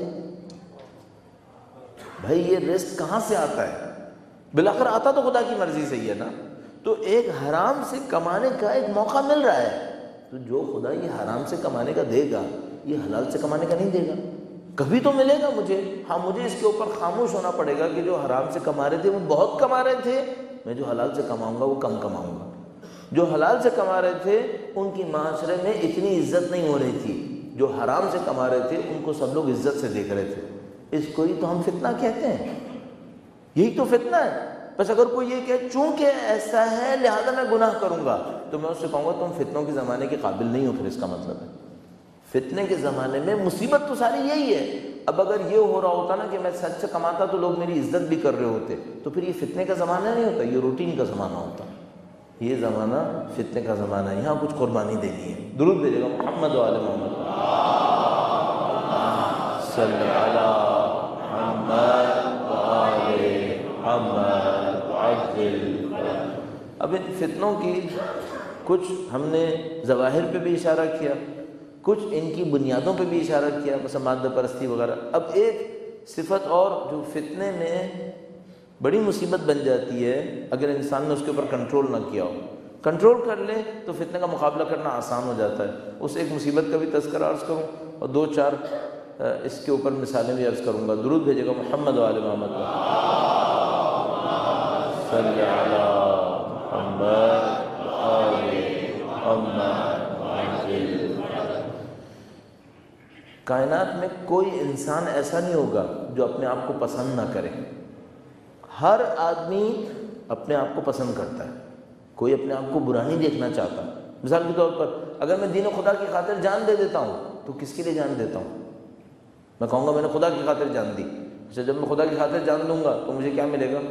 S2: بھائی یہ رزق کہاں سے آتا ہے؟ بالآخر آتا تو خدا کی مرضی سے ہی ہے نا. تو ایک حرام سے کمانے کا ایک موقع مل رہا ہے، تو جو خدا یہ حرام سے کمانے کا دے گا یہ حلال سے کمانے کا نہیں دے گا. کبھی تو ملے گا مجھے. ہاں مجھے اس کے اوپر خاموش ہونا پڑے گا کہ جو حرام سے کما رہے تھے وہ بہت کما رہے تھے، میں جو حلال سے کماؤں گا وہ کم کماؤں گا. جو حلال سے کما رہے تھے ان کی معاشرے میں اتنی عزت نہیں ہو رہی تھی، جو حرام سے کما رہے تھے ان کو سب لوگ عزت سے دیکھ رہے تھے. اس کو ہی تو ہم فتنہ کہتے ہیں، یہی تو فتنہ ہے۔ بس اگر کوئی یہ کہ چونکہ ایسا ہے لہذا میں گناہ کروں گا، تو میں اس سے کہوں گا تم فتنوں کے زمانے کے قابل نہیں ہو، پھر اس کا مطلب ہے فتنے کے زمانے میں مصیبت تو ساری یہی ہے۔ اب اگر یہ ہو رہا ہوتا نا کہ میں سچ سے کماتا تو لوگ میری عزت بھی کر رہے ہوتے، تو پھر یہ فتنے کا زمانہ نہیں ہوتا، یہ روٹین کا زمانہ ہوتا۔ یہ زمانہ فتنے کا زمانہ ہے، یہاں کچھ قربانی دینی ہے۔ درود بھیجے گا محمد و آل محمد صلی علی محمد و آل محمد عجل۔ اب ان فتنوں کی کچھ ہم نے ظواہر پہ بھی اشارہ کیا، کچھ ان کی بنیادوں پہ بھی اشارہ کیا، مثلا مادہ پرستی وغیرہ۔ اب ایک صفت اور جو فتنے میں بڑی مصیبت بن جاتی ہے اگر انسان نے اس کے اوپر کنٹرول نہ کیا ہو، کنٹرول کر لے تو فتنے کا مقابلہ کرنا آسان ہو جاتا ہے۔ اس ایک مصیبت کا بھی تذکرہ عرض کروں اور دو چار اس کے اوپر مثالیں بھی عرض کروں گا۔ درود بھیجے گا محمد و آل محمد صلی علی محمد و آل محمد۔ کائنات میں کوئی انسان ایسا نہیں ہوگا جو اپنے آپ کو پسند نہ کرے، ہر آدمی اپنے آپ کو پسند کرتا ہے، کوئی اپنے آپ کو برا نہیں دیکھنا چاہتا۔ مثال کے طور پر اگر میں دین و خدا کی خاطر جان دے دیتا ہوں تو کس کے لیے جان دیتا ہوں؟ میں کہوں گا میں نے خدا کی خاطر جان دی، اچھا جب میں خدا کی خاطر جان دوں گا تو مجھے کیا ملے گا؟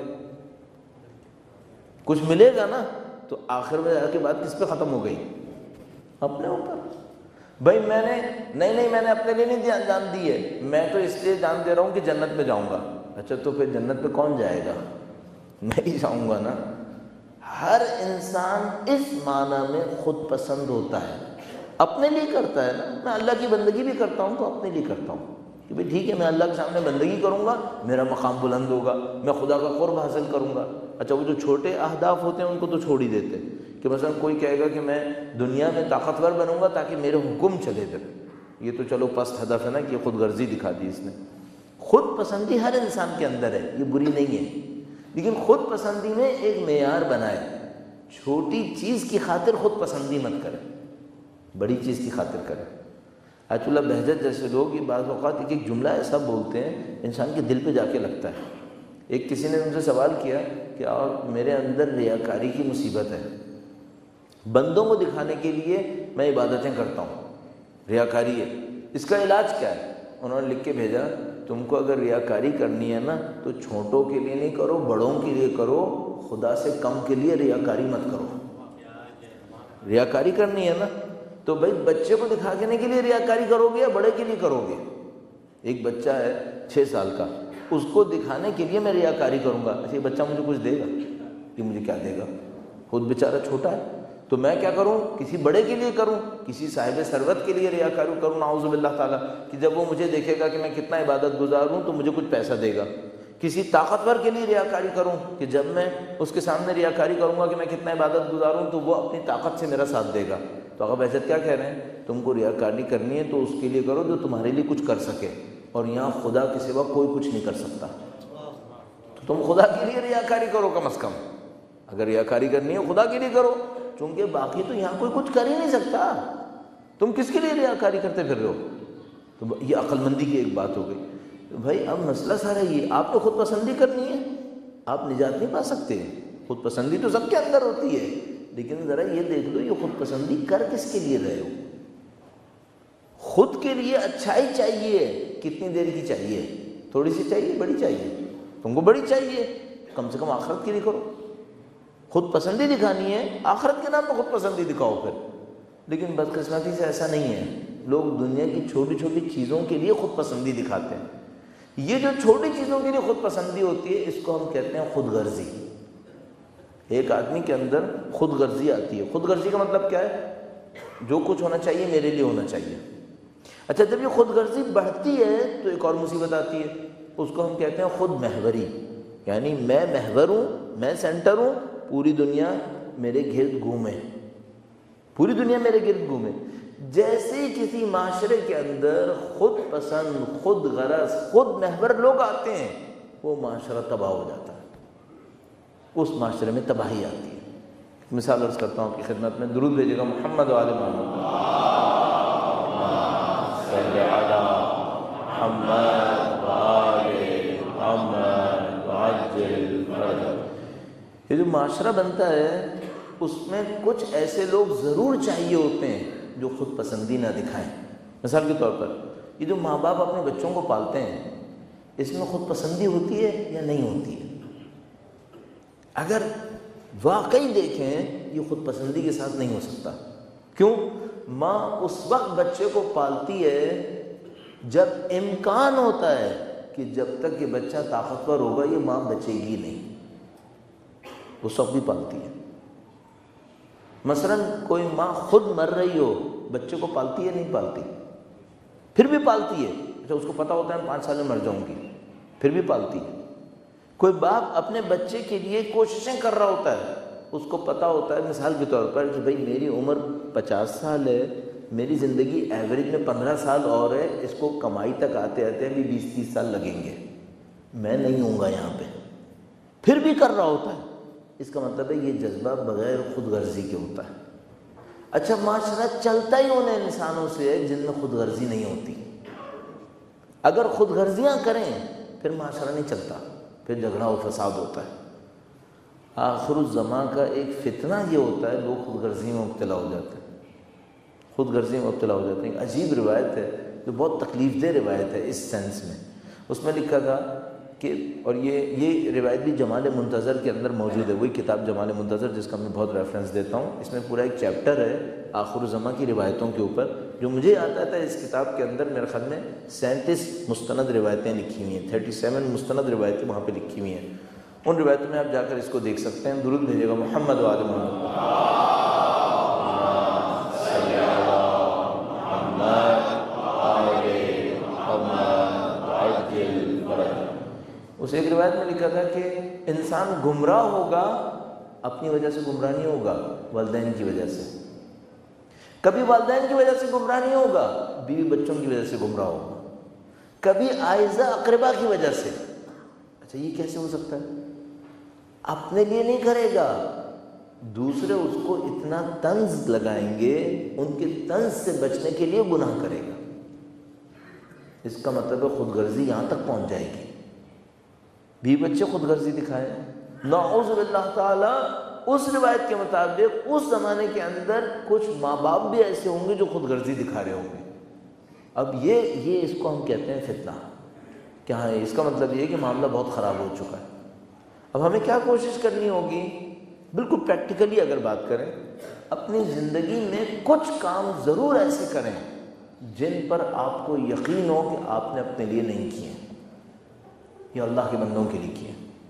S2: کچھ ملے گا نا، تو آخر میں جا کے بات کس پہ ختم ہو گئی؟ اپنے اوپر۔ بھائی میں نے نہیں نہیں میں نے اپنے لیے نہیں جان دی ہے، میں تو اس لیے جان دے رہا ہوں کہ جنت میں جاؤں گا۔ اچھا تو پھر جنت میں کون جائے گا؟ میں ہی جاؤں گا نا۔ ہر انسان اس معنی میں خود پسند ہوتا ہے، اپنے لیے کرتا ہے نا۔ میں اللہ کی بندگی بھی کرتا ہوں تو اپنے لیے کرتا ہوں کہ بھئی ٹھیک ہے میں اللہ کے سامنے بندگی کروں گا، میرا مقام بلند ہوگا، میں خدا کا قرب حاصل کروں گا۔ اچھا وہ جو چھوٹے اہداف ہوتے ہیں ان کو تو چھوڑ ہی دیتے کہ مثلا کوئی کہے گا کہ میں دنیا میں طاقتور بنوں گا تاکہ میرے حکم چلے پھر، یہ تو چلو پست ہدف ہے نا کہ خود غرضی دکھا دی اس نے۔ خود پسندی ہر انسان کے اندر ہے، یہ بری نہیں ہے، لیکن خود پسندی میں ایک معیار بنائے۔ چھوٹی چیز کی خاطر خود پسندی مت کرے، بڑی چیز کی خاطر کرے۔ آیت اللہ بہجت جیسے لوگ یہ بعض اوقات ایک ایک جملہ ایسا بولتے ہیں انسان کے دل پہ جا کے لگتا ہے۔ ایک کسی نے ان سے سوال کیا کہ اور میرے اندر ریاکاری کی مصیبت ہے، بندوں کو دکھانے کے لیے میں عبادتیں کرتا ہوں، ریاکاری ہے، اس کا علاج کیا ہے؟ انہوں نے لکھ کے بھیجا تم کو اگر ریاکاری کرنی ہے نا تو چھوٹوں کے لیے نہیں کرو، بڑوں کے لیے کرو، خدا سے کم کے لیے ریاکاری مت کرو۔ ریاکاری کرنی ہے نا تو بھائی بچے کو دکھانے کے لیے ریاکاری کرو گے یا بڑے کے لیے کرو گے؟ ایک بچہ ہے چھ سال کا، اس کو دکھانے کے لیے میں ریاکاری کروں گا، اچھا یہ بچہ مجھے کچھ دے گا؟ یہ مجھے کیا دے گا؟ خود بیچارہ چھوٹا ہے، تو میں کیا کروں؟ کسی بڑے کے لیے کروں، کسی صاحب ثروت کے لیے ریاکاری کروں نعوذ باللہ تعالیٰ، کہ جب وہ مجھے دیکھے گا کہ میں کتنا عبادت گزار ہوں تو مجھے کچھ پیسہ دے گا۔ کسی طاقتور کے لیے ریاکاری کروں کہ جب میں اس کے سامنے ریاکاری کروں گا کہ میں کتنا عبادت گزار ہوں تو وہ اپنی طاقت سے میرا ساتھ دے گا۔ تو آقا بہجت کیا کہہ رہے ہیں؟ تم کو ریاکاری کرنی ہے تو اس کے لیے کرو جو تمہارے لیے کچھ کر سکے، اور یہاں خدا کے سوا کوئی کچھ نہیں کر سکتا، تو تم خدا کے لیے ریاکاری کرو کم از کم۔ اگر ریاکاری کرنی ہے خدا کے لیے کرو، چونکہ باقی تو یہاں کوئی کچھ کر ہی نہیں سکتا، تم کس کے لیے ریاکاری کرتے پھر رہے ہو؟ تو یہ عقل مندی کی ایک بات ہو گئی۔ تو بھائی اب مسئلہ سارا یہ، آپ تو خود پسندی کرنی ہے، آپ نجات نہیں پا سکتے۔ خود پسندی تو سب کے اندر ہوتی ہے، لیکن ذرا یہ دیکھ لو یہ خود پسندی کر کس کے لیے رہے ہو؟ خود کے لیے اچھائی چاہیے، کتنی دیر کی چاہیے؟ تھوڑی سی چاہیے، بڑی چاہیے؟ تم کو بڑی چاہیے، کم سے کم آخرت کے لیے کرو۔ خود پسندی دکھانی ہے، آخرت کے نام پہ خود پسندی دکھاؤ پھر۔ لیکن بدقسمتی سے ایسا نہیں ہے، لوگ دنیا کی چھوٹی چھوٹی چیزوں کے لیے خود پسندی دکھاتے ہیں۔ یہ جو چھوٹی چیزوں کے لیے خود پسندی ہوتی ہے اس کو ہم کہتے ہیں خود غرضی۔ ایک آدمی کے اندر خود غرضی آتی ہے۔ خود غرضی کا مطلب کیا ہے؟ جو کچھ ہونا چاہیے میرے لیے ہونا چاہیے۔ اچھا جب یہ خود غرضی بڑھتی ہے تو ایک اور مصیبت آتی ہے، اس کو ہم کہتے ہیں خود محوری، یعنی میں محور ہوں، میں سینٹر ہوں، پوری دنیا میرے گرد گھومے، پوری دنیا میرے گرد گھومے۔ جیسے کسی معاشرے کے اندر خود پسند، خود غرض، خود محور لوگ آتے ہیں وہ معاشرہ تباہ ہو جاتا ہے، اس معاشرے میں تباہی آتی ہے۔ مثال عرض کرتا ہوں آپ کی خدمت میں، درود بھیجے گا محمد و آل محمد صلی علی محمد و آل یہ جو معاشرہ بنتا ہے اس میں کچھ ایسے لوگ ضرور چاہیے ہوتے ہیں جو خود پسندی نہ دکھائیں. مثال کے طور پر یہ جو ماں باپ اپنے بچوں کو پالتے ہیں اس میں خود پسندی ہوتی ہے یا نہیں ہوتی ہے؟ اگر واقعی دیکھیں یہ خود پسندی کے ساتھ نہیں ہو سکتا. کیوں؟ ماں اس وقت بچے کو پالتی ہے جب امکان ہوتا ہے کہ جب تک یہ بچہ طاقتور ہوگا یہ ماں بچے گی نہیں، اس وقت بھی پالتی ہے. مثلا کوئی ماں خود مر رہی ہو بچے کو پالتی ہے نہیں پالتی؟ پھر بھی پالتی ہے. اچھا اس کو پتہ ہوتا ہے پانچ سال میں مر جاؤں گی پھر بھی پالتی ہے. کوئی باپ اپنے بچے کے لیے کوششیں کر رہا ہوتا ہے، اس کو پتہ ہوتا ہے مثال کے طور پر کہ بھئی میری عمر پچاس سال ہے، میری زندگی ایوریج میں پندرہ سال اور ہے، اس کو کمائی تک آتے آتے بھی بیس تیس سال لگیں گے، میں نہیں ہوں گا یہاں پہ، پھر بھی کر رہا ہوتا ہے. اس کا مطلب ہے یہ جذبہ بغیر خود غرضی کے ہوتا ہے. اچھا معاشرہ چلتا ہی ان انسانوں سے ہے جن میں خود غرضی نہیں ہوتی. اگر خود غرضیاں کریں پھر معاشرہ نہیں چلتا، پھر جھگڑا و فساد ہوتا ہے. آخر الزمان کا ایک فتنہ یہ ہوتا ہے لوگ خود غرضی میں مبتلا ہو جاتے ہیں، خود غرضی میں مبتلا ہو جاتے ہیں. ایک عجیب روایت ہے جو بہت تکلیف دہ روایت ہے اس سینس میں. اس میں لکھا تھا کہ اور یہ یہ روایت بھی جمال منتظر کے اندر موجود ہے، وہی کتاب جمال منتظر جس کا میں بہت ریفرنس دیتا ہوں. اس میں پورا ایک چیپٹر ہے آخر الزمان کی روایتوں کے اوپر، جو مجھے آتا تھا اس کتاب کے اندر میرے خیال میں سینتیس مستند روایتیں لکھی ہوئی ہیں، تھرٹی سیون مستند روایتیں وہاں پہ لکھی ہوئی ہیں. ان روایتوں میں آپ جا کر اس کو دیکھ سکتے ہیں. درود بھیجیے گا محمد و آل محمد. اس ایک روایت میں لکھا تھا کہ انسان گمراہ ہوگا اپنی وجہ سے گمراہ نہیں ہوگا، والدین کی وجہ سے. کبھی والدین کی وجہ سے گمراہ نہیں ہوگا، بیوی بچوں کی وجہ سے گمراہ ہوگا. کبھی عائزہ اقربا کی وجہ سے. اچھا یہ کیسے ہو سکتا ہے؟ اپنے لیے نہیں کرے گا، دوسرے اس کو اتنا طنز لگائیں گے، ان کے طنز سے بچنے کے لیے گناہ کرے گا. اس کا مطلب ہے خود غرضی یہاں تک پہنچ جائے گی. بھی بچے خود غرضی دکھائیں، نعوذ باللہ تعالی. اس روایت کے مطابق اس زمانے کے اندر کچھ ماں باپ بھی ایسے ہوں گے جو خود غرضی دکھا رہے ہوں گے. اب یہ یہ اس کو ہم کہتے ہیں فتنہ. کیا ہے اس کا مطلب یہ ہے کہ معاملہ بہت خراب ہو چکا ہے. اب ہمیں کیا کوشش کرنی ہوگی؟ بالکل پریکٹیکلی اگر بات کریں، اپنی زندگی میں کچھ کام ضرور ایسے کریں جن پر آپ کو یقین ہو کہ آپ نے اپنے لیے نہیں کیے، یہ اللہ کے بندوں کے لیے کیے.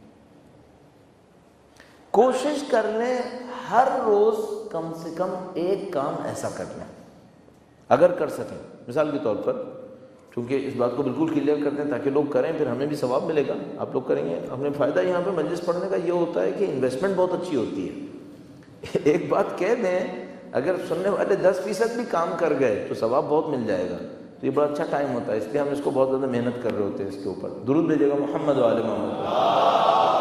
S2: کوشش کر لیں ہر روز کم سے کم ایک کام ایسا کر لیں اگر کر سکیں. مثال کے طور پر چونکہ اس بات کو بالکل کلیئر کرتے ہیں تاکہ لوگ کریں، پھر ہمیں بھی ثواب ملے گا. آپ لوگ کریں گے، ہم نے فائدہ یہاں پہ مجلس پڑھنے کا یہ ہوتا ہے کہ انویسٹمنٹ بہت اچھی ہوتی ہے. ایک بات کہہ دیں، اگر سننے والے دس فیصد بھی کام کر گئے تو ثواب بہت مل جائے گا. تو یہ بڑا اچھا ٹائم ہوتا ہے، اس لیے ہم اس کو بہت زیادہ محنت کر رہے ہوتے ہیں اس کے اوپر. درود بھیجیے گا محمد و آل محمد.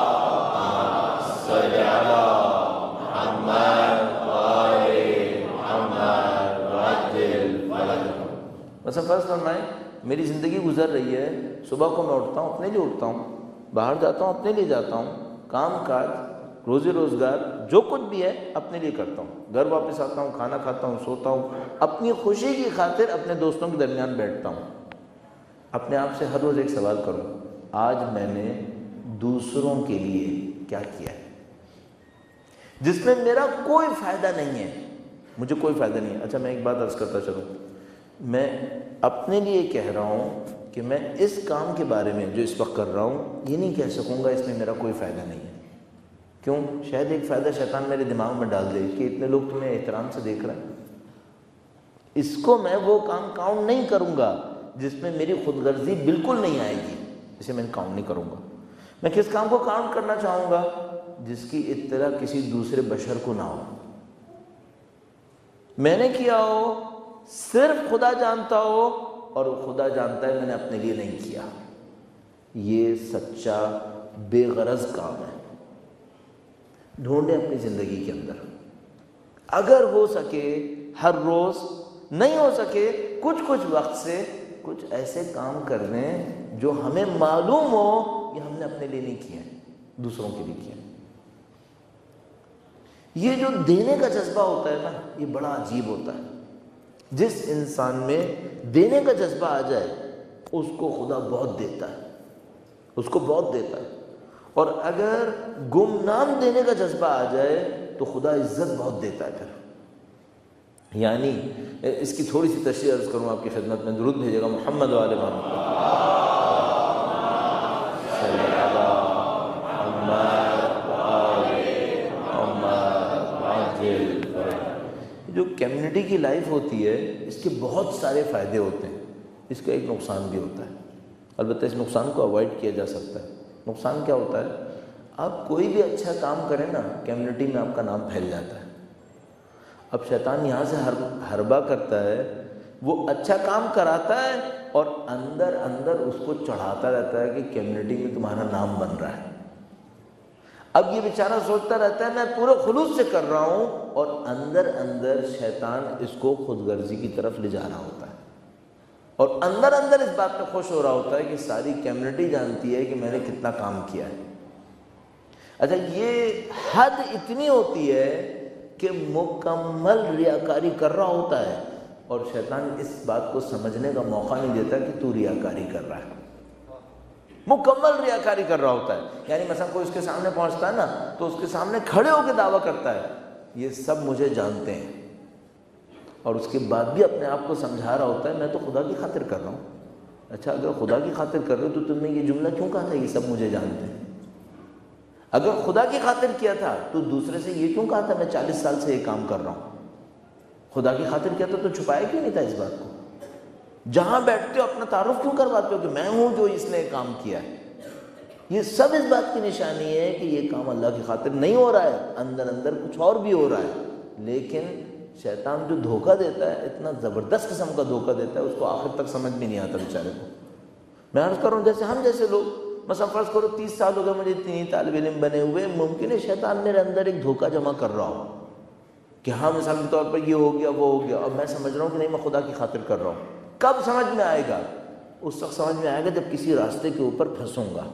S2: مثلا فرض فرمائیں میری زندگی گزر رہی ہے، صبح کو میں اٹھتا ہوں اپنے لیے اٹھتا ہوں، باہر جاتا ہوں اپنے لیے جاتا ہوں، کام کاج روزی روزگار جو کچھ بھی ہے اپنے لیے کرتا ہوں، گھر واپس آتا ہوں، کھانا کھاتا ہوں، سوتا ہوں، اپنی خوشی کی خاطر اپنے دوستوں کے درمیان بیٹھتا ہوں. اپنے آپ سے ہر روز ایک سوال کروں، آج میں نے دوسروں کے لیے کیا کیا ہے جس میں میرا کوئی فائدہ نہیں ہے، مجھے کوئی فائدہ نہیں ہے. اچھا میں ایک بات عرض کرتا چلوں، میں اپنے لیے کہہ رہا ہوں کہ میں اس کام کے بارے میں جو اس وقت کر رہا ہوں یہ نہیں کہہ سکوں گا اس میں میرا کوئی فائدہ نہیں ہے. کیوں؟ شاید ایک فائدہ شیطان میرے دماغ میں ڈال دے کہ اتنے لوگ تمہیں احترام سے دیکھ رہے ہیں، اس کو میں وہ کام کاؤنٹ نہیں کروں گا جس میں میری خود غرضی بالکل نہیں آئے گی، اسے میں کاؤنٹ نہیں کروں گا. میں کس کام کو کاؤنٹ کرنا چاہوں گا؟ جس کی اطلاع کسی دوسرے بشر کو نہ ہو، میں نے کیا ہو صرف خدا جانتا ہو اور خدا جانتا ہے میں نے اپنے لیے نہیں کیا. یہ سچا بے غرض کام ہے. ڈھونڈیں اپنی زندگی کے اندر، اگر ہو سکے ہر روز، نہیں ہو سکے کچھ کچھ وقت سے کچھ ایسے کام کر لیں جو ہمیں معلوم ہو کہ ہم نے اپنے لیے نہیں کیا، دوسروں کے لیے کیا. یہ جو دینے کا جذبہ ہوتا ہے نا، یہ بڑا عجیب ہوتا ہے۔ جس انسان میں دینے کا جذبہ آ جائے اس کو خدا بہت دیتا ہے، اس کو بہت دیتا ہے۔ اور اگر گمنام دینے کا جذبہ آ جائے تو خدا عزت بہت دیتا ہے پھر۔ یعنی اس کی تھوڑی سی تشریح عرض کروں آپ کی خدمت میں، درود بھیجے گا محمد و آل محمد۔ جو کمیونٹی کی لائف ہوتی ہے اس کے بہت سارے فائدے ہوتے ہیں، اس کا ایک نقصان بھی ہوتا ہے، البتہ اس نقصان کو اوائڈ کیا جا سکتا ہے۔ نقصان کیا ہوتا ہے؟ آپ کوئی بھی اچھا کام کریں نا، کمیونٹی میں آپ کا نام پھیل جاتا ہے۔ اب شیطان یہاں سے حربہ کرتا ہے، وہ اچھا کام کراتا ہے اور اندر اندر اس کو چڑھاتا رہتا ہے کہ کمیونٹی میں تمہارا نام بن رہا ہے۔ اب یہ بیچارہ سوچتا رہتا ہے میں پورے خلوص سے کر رہا ہوں، اور اندر اندر شیطان اس کو خود غرضی کی طرف لے جا رہا ہوتا ہے، اور اندر اندر اس بات پہ خوش ہو رہا ہوتا ہے کہ ساری کمیونٹی جانتی ہے کہ میں نے کتنا کام کیا ہے۔ اچھا، یہ حد اتنی ہوتی ہے کہ مکمل ریاکاری کر رہا ہوتا ہے، اور شیطان اس بات کو سمجھنے کا موقع نہیں دیتا کہ تو ریاکاری کر رہا ہے، مکمل ریاکاری کر رہا ہوتا ہے۔ یعنی مثلا کوئی اس کے سامنے پہنچتا ہے نا تو اس کے سامنے کھڑے ہو کے دعویٰ کرتا ہے یہ سب مجھے جانتے ہیں، اور اس کے بعد بھی اپنے آپ کو سمجھا رہا ہوتا ہے میں تو خدا کی خاطر کر رہا ہوں۔ اچھا، اگر خدا کی خاطر کر رہے ہو تو تم نے یہ جملہ کیوں کہا تھا یہ سب مجھے جانتے ہیں؟ اگر خدا کی خاطر کیا تھا تو دوسرے سے یہ کیوں کہا تھا میں چالیس سال سے یہ کام کر رہا ہوں؟ خدا کی خاطر کیا تھا تو چھپایا کیوں نہیں تھا اس بات کو؟ جہاں بیٹھتے ہو اپنا تعارف کیوں کرواتے ہو کہ میں ہوں جو اس نے کام کیا ہے؟ یہ سب اس بات کی نشانی ہے کہ یہ کام اللہ کی خاطر نہیں ہو رہا ہے، اندر اندر کچھ اور بھی ہو رہا ہے۔ لیکن شیطان جو دھوکہ دیتا ہے، اتنا زبردست قسم کا دھوکہ دیتا ہے، اس کو آخر تک سمجھ بھی نہیں آتا بیچارے کو۔ میں عرض کر رہا ہوں جیسے ہم جیسے لوگ، مثلا فرض کرو تیس سال ہو گئے مجھے اتنی طالب علم بنے ہوئے، ممکن ہے شیطان میرے اندر ایک دھوکہ جمع کر رہا ہو کہ ہاں مثال کے طور پر یہ ہو گیا وہ ہو گیا، اور میں سمجھ رہا ہوں کہ نہیں میں خدا کی خاطر کر رہا ہوں۔ کب سمجھ میں آئے گا؟ اس وقت سمجھ میں آئے گا جب کسی راستے کے اوپر پھنسوں گا،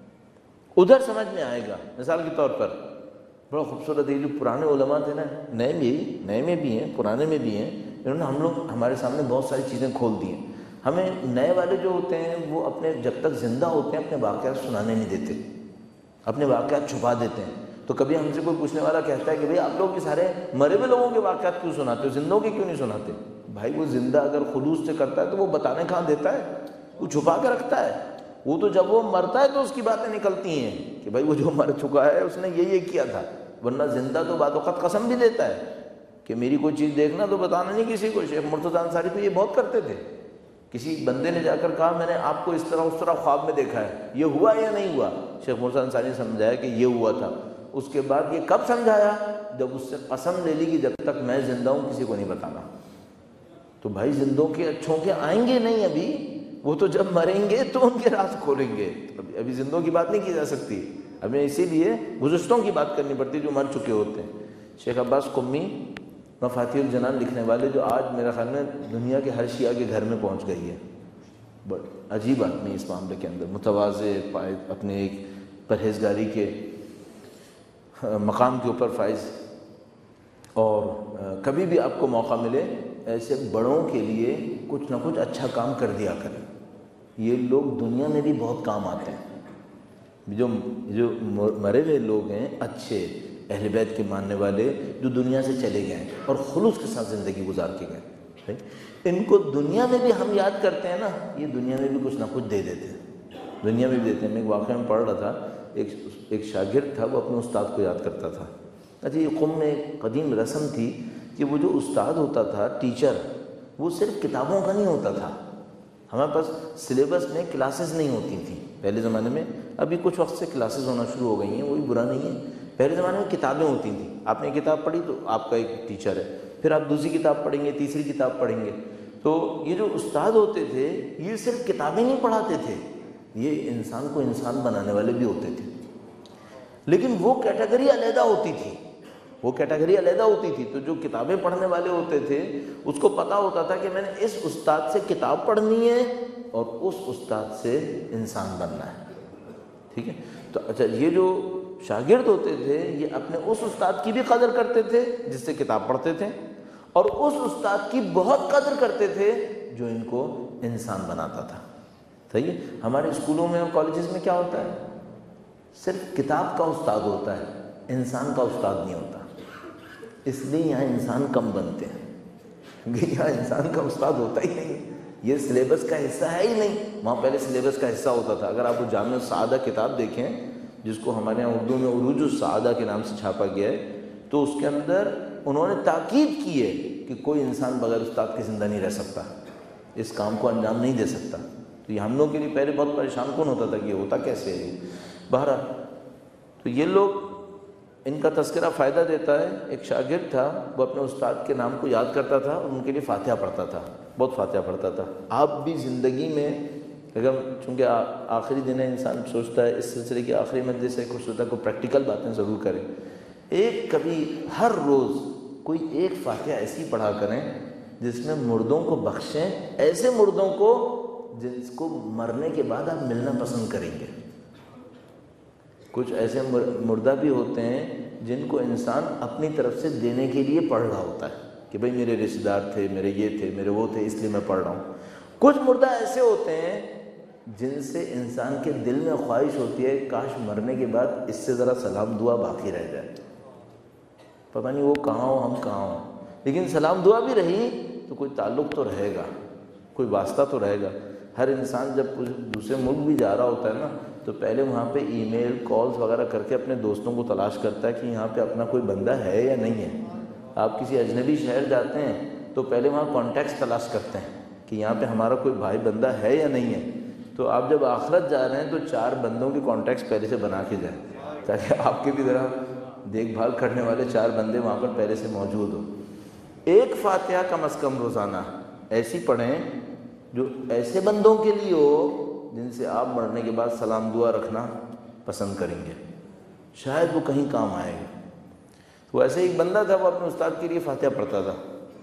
S2: ادھر سمجھ میں آئے گا۔ مثال کے طور پر بڑا خوبصورت ہے، جو پرانے علماء تھے نا، نئے بھی نئے میں بھی ہیں پرانے میں بھی ہیں، انہوں نے ہم لوگ ہمارے سامنے بہت ساری چیزیں کھول دی ہیں۔ ہمیں نئے والے جو ہوتے ہیں وہ اپنے جب تک زندہ ہوتے ہیں اپنے واقعات سنانے نہیں دیتے، اپنے واقعات چھپا دیتے ہیں۔ تو کبھی ہم سے کوئی پوچھنے والا کہتا ہے کہ بھئی آپ لوگ یہ سارے مرے ہوئے لوگوں کے واقعات کیوں سناتے ہو، زندوں کے کیوں نہیں سناتے؟ بھائی وہ زندہ اگر خلوص سے کرتا ہے تو وہ بتانے کہاں دیتا ہے، وہ چھپا کے رکھتا ہے۔ وہ تو جب وہ مرتا ہے تو اس کی باتیں نکلتی ہیں کہ بھائی وہ جو مر چکا ہے اس نے یہ یہ کیا تھا، ورنہ زندہ تو بعد وقت قسم بھی دیتا ہے کہ میری کوئی چیز دیکھنا تو بتانا نہیں کسی کو۔ شیخ مرتضیٰ انصاری تو یہ بہت کرتے تھے، کسی بندے نے جا کر کہا میں نے آپ کو اس طرح اس طرح خواب میں دیکھا ہے، یہ ہوا یا نہیں ہوا؟ شیخ مرتضیٰ انصاری نے سمجھایا کہ یہ ہوا تھا۔ اس کے بعد یہ کب سمجھایا؟ جب اس سے قسم لے لی کہ جب تک میں زندہ ہوں کسی کو نہیں بتانا۔ تو بھائی زندوں کے اچھوں کے آئیں گے نہیں ابھی، وہ تو جب مریں گے تو ان کے راز کھولیں گے، ابھی زندوں کی بات نہیں کی جا سکتی، ہمیں اسی لیے گزشتوں کی بات کرنی پڑتی جو مر چکے ہوتے ہیں۔ شیخ عباس قمی مفاتیح الجنان لکھنے والے، جو آج میرا خیال میں دنیا کے ہر شیعہ کے گھر میں پہنچ گئی ہے، بڑا عجیب آدمی اس معاملے کے اندر، متواضع، اپنے ایک پرہیزگاری کے مقام کے اوپر فائز، اور کبھی بھی آپ کو موقع ملے ایسے بڑوں کے لیے کچھ نہ کچھ اچھا کام کر دیا کریں، یہ لوگ دنیا میں بھی بہت کام آتے ہیں۔ جو جو مرے ہوئے لوگ ہیں اچھے اہل بیت کے ماننے والے جو دنیا سے چلے گئے ہیں اور خلوص کے ساتھ زندگی گزار کے گئے، ان کو دنیا میں بھی ہم یاد کرتے ہیں نا، یہ دنیا میں بھی کچھ نہ کچھ دے دیتے ہیں، دنیا میں بھی دیتے ہیں۔ میں ایک واقعہ میں پڑھ رہا تھا، ایک ایک شاگرد تھا، وہ اپنے استاد کو یاد کرتا تھا۔ اچھا، یہ قوم میں ایک قدیم رسم تھی کہ وہ جو استاد ہوتا تھا، ٹیچر، وہ صرف کتابوں کا نہیں ہوتا تھا۔ ہمارے پاس سلیبس میں کلاسز نہیں ہوتی تھیں پہلے زمانے میں، ابھی کچھ وقت سے کلاسز ہونا شروع ہو گئی ہیں، وہی برا نہیں ہے۔ پہلے زمانے میں کتابیں ہوتی تھیں، آپ نے کتاب پڑھی تو آپ کا ایک ٹیچر ہے، پھر آپ دوسری کتاب پڑھیں گے، تیسری کتاب پڑھیں گے۔ تو یہ جو استاد ہوتے تھے یہ صرف کتابیں نہیں پڑھاتے تھے، یہ انسان کو انسان بنانے والے بھی ہوتے تھے، لیکن وہ کیٹیگری علیحدہ ہوتی تھی، وہ کیٹیگری علیحدہ ہوتی تھی۔ تو جو کتابیں پڑھنے والے ہوتے تھے اس کو پتہ ہوتا تھا کہ میں نے اس استاد سے کتاب پڑھنی ہے اور اس استاد سے انسان بننا ہے، ٹھیک ہے۔ تو اچھا، یہ جو شاگرد ہوتے تھے یہ اپنے اس استاد کی بھی قدر کرتے تھے جس سے کتاب پڑھتے تھے، اور اس استاد کی بہت قدر کرتے تھے جو ان کو انسان بناتا تھا۔ صحیح ہے؟ ہمارے اسکولوں میں اور کالجز میں کیا ہوتا ہے؟ صرف کتاب کا استاد ہوتا ہے، انسان کا استاد نہیں ہوتا۔ اس لیے یہاں انسان کم بنتے ہیں، کیونکہ یہاں انسان کا استاد ہوتا ہی نہیں، یہ سلیبس کا حصہ ہے ہی نہیں۔ وہاں پہلے سلیبس کا حصہ ہوتا تھا۔ اگر آپ وہ جامع السعادہ کتاب دیکھیں جس کو ہمارے یہاں اردو میں عروج السعادہ کے نام سے چھاپا گیا ہے، تو اس کے اندر انہوں نے تاکید کی ہے کہ کوئی انسان بغیر استاد کے زندہ نہیں رہ سکتا، اس کام کو انجام نہیں دے سکتا۔ تو یہ ہم لوگ کے لیے پہلے بہت پریشان کون ہوتا تھا کہ یہ ہوتا کیسے ہے۔ بہرحال تو یہ لوگ، ان کا تذکرہ فائدہ دیتا ہے۔ ایک شاگرد تھا، وہ اپنے استاد کے نام کو یاد کرتا تھا اور ان کے لیے فاتحہ پڑھتا تھا، بہت فاتحہ پڑھتا تھا۔ آپ بھی زندگی میں اگر، چونکہ آخری دن ہے، انسان سوچتا ہے اس سلسلے کی آخری مجلس سے کچھ ہوتا ہے، کوئی پریکٹیکل باتیں ضرور کریں۔ ایک کبھی ہر روز کوئی ایک فاتحہ ایسی پڑھا کریں جس میں مردوں کو بخشیں، ایسے مردوں کو جس کو مرنے کے بعد آپ ملنا پسند کریں گے۔ کچھ ایسے مردہ بھی ہوتے ہیں جن کو انسان اپنی طرف سے دینے کے لیے پڑھ رہا ہوتا ہے کہ بھئی میرے رشتہ دار تھے، میرے یہ تھے، میرے وہ تھے، اس لیے میں پڑھ رہا ہوں۔ کچھ مردہ ایسے ہوتے ہیں جن سے انسان کے دل میں خواہش ہوتی ہے کاش مرنے کے بعد اس سے ذرا سلام دعا باقی رہ جائے، پتہ نہیں وہ کہاں ہو ہم کہاں ہوں، لیکن سلام دعا بھی رہی تو کوئی تعلق تو رہے گا، کوئی واسطہ تو رہے گا۔ ہر انسان جب دوسرے ملک بھی جا رہا ہوتا ہے نا، تو پہلے وہاں پہ ای میل کالز وغیرہ کر کے اپنے دوستوں کو تلاش کرتا ہے کہ یہاں پہ اپنا کوئی بندہ ہے یا نہیں ہے۔ آپ کسی اجنبی شہر جاتے ہیں تو پہلے وہاں کانٹیکٹس تلاش کرتے ہیں کہ یہاں پہ ہمارا کوئی بھائی بندہ ہے یا نہیں ہے۔ تو آپ جب آخرت جا رہے ہیں تو چار بندوں کے کانٹیکٹس پہلے سے بنا کے جائیں تاکہ آپ کے بھی ذرا دیکھ بھال کرنے والے چار بندے وہاں پر پہلے سے موجود ہوں۔ ایک فاتحہ کم از کم روزانہ ایسی پڑھیں جو ایسے بندوں کے لیے ہو جن سے آپ مرنے کے بعد سلام دعا رکھنا پسند کریں گے، شاید وہ کہیں کام آئے گا۔ تو ایسے ایک بندہ تھا، وہ اپنے استاد کے لیے فاتحہ پڑھتا تھا،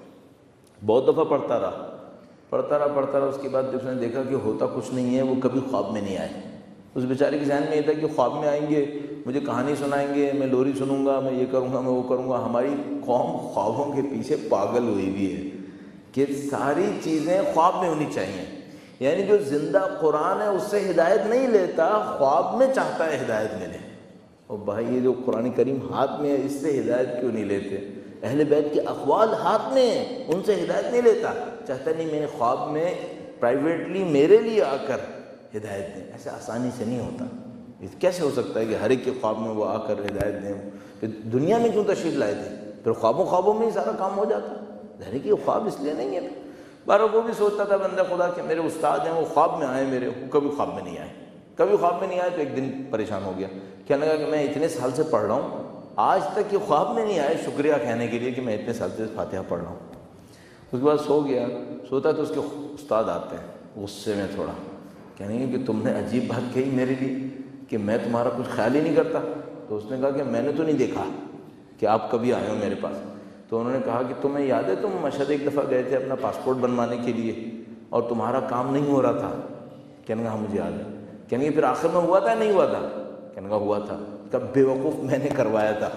S2: بہت دفعہ پڑھتا رہا پڑھتا رہا پڑھتا رہا اس کے بعد جب اس نے دیکھا کہ ہوتا کچھ نہیں ہے، وہ کبھی خواب میں نہیں آئے۔ اس بیچارے کے ذہن میں یہ تھا کہ خواب میں آئیں گے، مجھے کہانی سنائیں گے، میں لوری سنوں گا، میں یہ کروں گا، میں وہ کروں گا۔ ہماری قوم خوابوں کے پیچھے پاگل ہوئی ہوئی ہے کہ ساری چیزیں خواب میں ہونی چاہیے، یعنی جو زندہ قرآن ہے اس سے ہدایت نہیں لیتا، خواب میں چاہتا ہے ہدایت ملے۔ اور بھائی یہ جو قرآن کریم ہاتھ میں ہے اس سے ہدایت کیوں نہیں لیتے؟ اہل بیت کے اقوال ہاتھ میں ہیں، ان سے ہدایت نہیں لیتا، چاہتا نہیں میں نے خواب میں پرائیویٹلی میرے لیے آ کر ہدایت دیں۔ ایسے آسانی سے نہیں ہوتا، یہ کیسے ہو سکتا ہے کہ ہر ایک کے خواب میں وہ آ کر ہدایت دیں؟ پھر دنیا میں کیوں تشریف لائے تھے؟ پھر خوابوں خوابوں میں ہی سارا کام ہو جاتا، ظاہر ہے کہ وہ خواب اس لیے نہیں ہے۔ بارہ وہ بھی سوچتا تھا بندہ خدا کہ میرے استاد ہیں وہ خواب میں آئے، میرے کبھی خواب میں نہیں آئے، کبھی خواب میں نہیں آئے۔ تو ایک دن پریشان ہو گیا، کہنے لگا کہ میں اتنے سال سے پڑھ رہا ہوں، آج تک یہ خواب میں نہیں آئے شکریہ کہنے کے لیے کہ میں اتنے سال سے فاتحہ پڑھ رہا ہوں۔ اس کے بعد سو گیا، سوتا تو اس کے استاد آتے ہیں غصے میں تھوڑا، کہنے لگے کہ تم نے عجیب بات کہی میرے لیے کہ میں تمہارا کچھ خیال ہی نہیں کرتا۔ تو اس نے کہا کہ میں نے تو نہیں دیکھا کہ آپ کبھی آئے ہو میرے پاس۔ تو انہوں نے کہا کہ تمہیں یاد ہے تم مشہد ایک دفعہ گئے تھے اپنا پاسپورٹ بنوانے کے لیے اور تمہارا کام نہیں ہو رہا تھا؟ کہنے کا ہاں مجھے یاد ہے۔ کہنے کہ پھر آخر میں ہوا تھا نہیں ہوا تھا؟ کہنے کا ہوا تھا۔ کب بے وقوف میں نے کروایا تھا،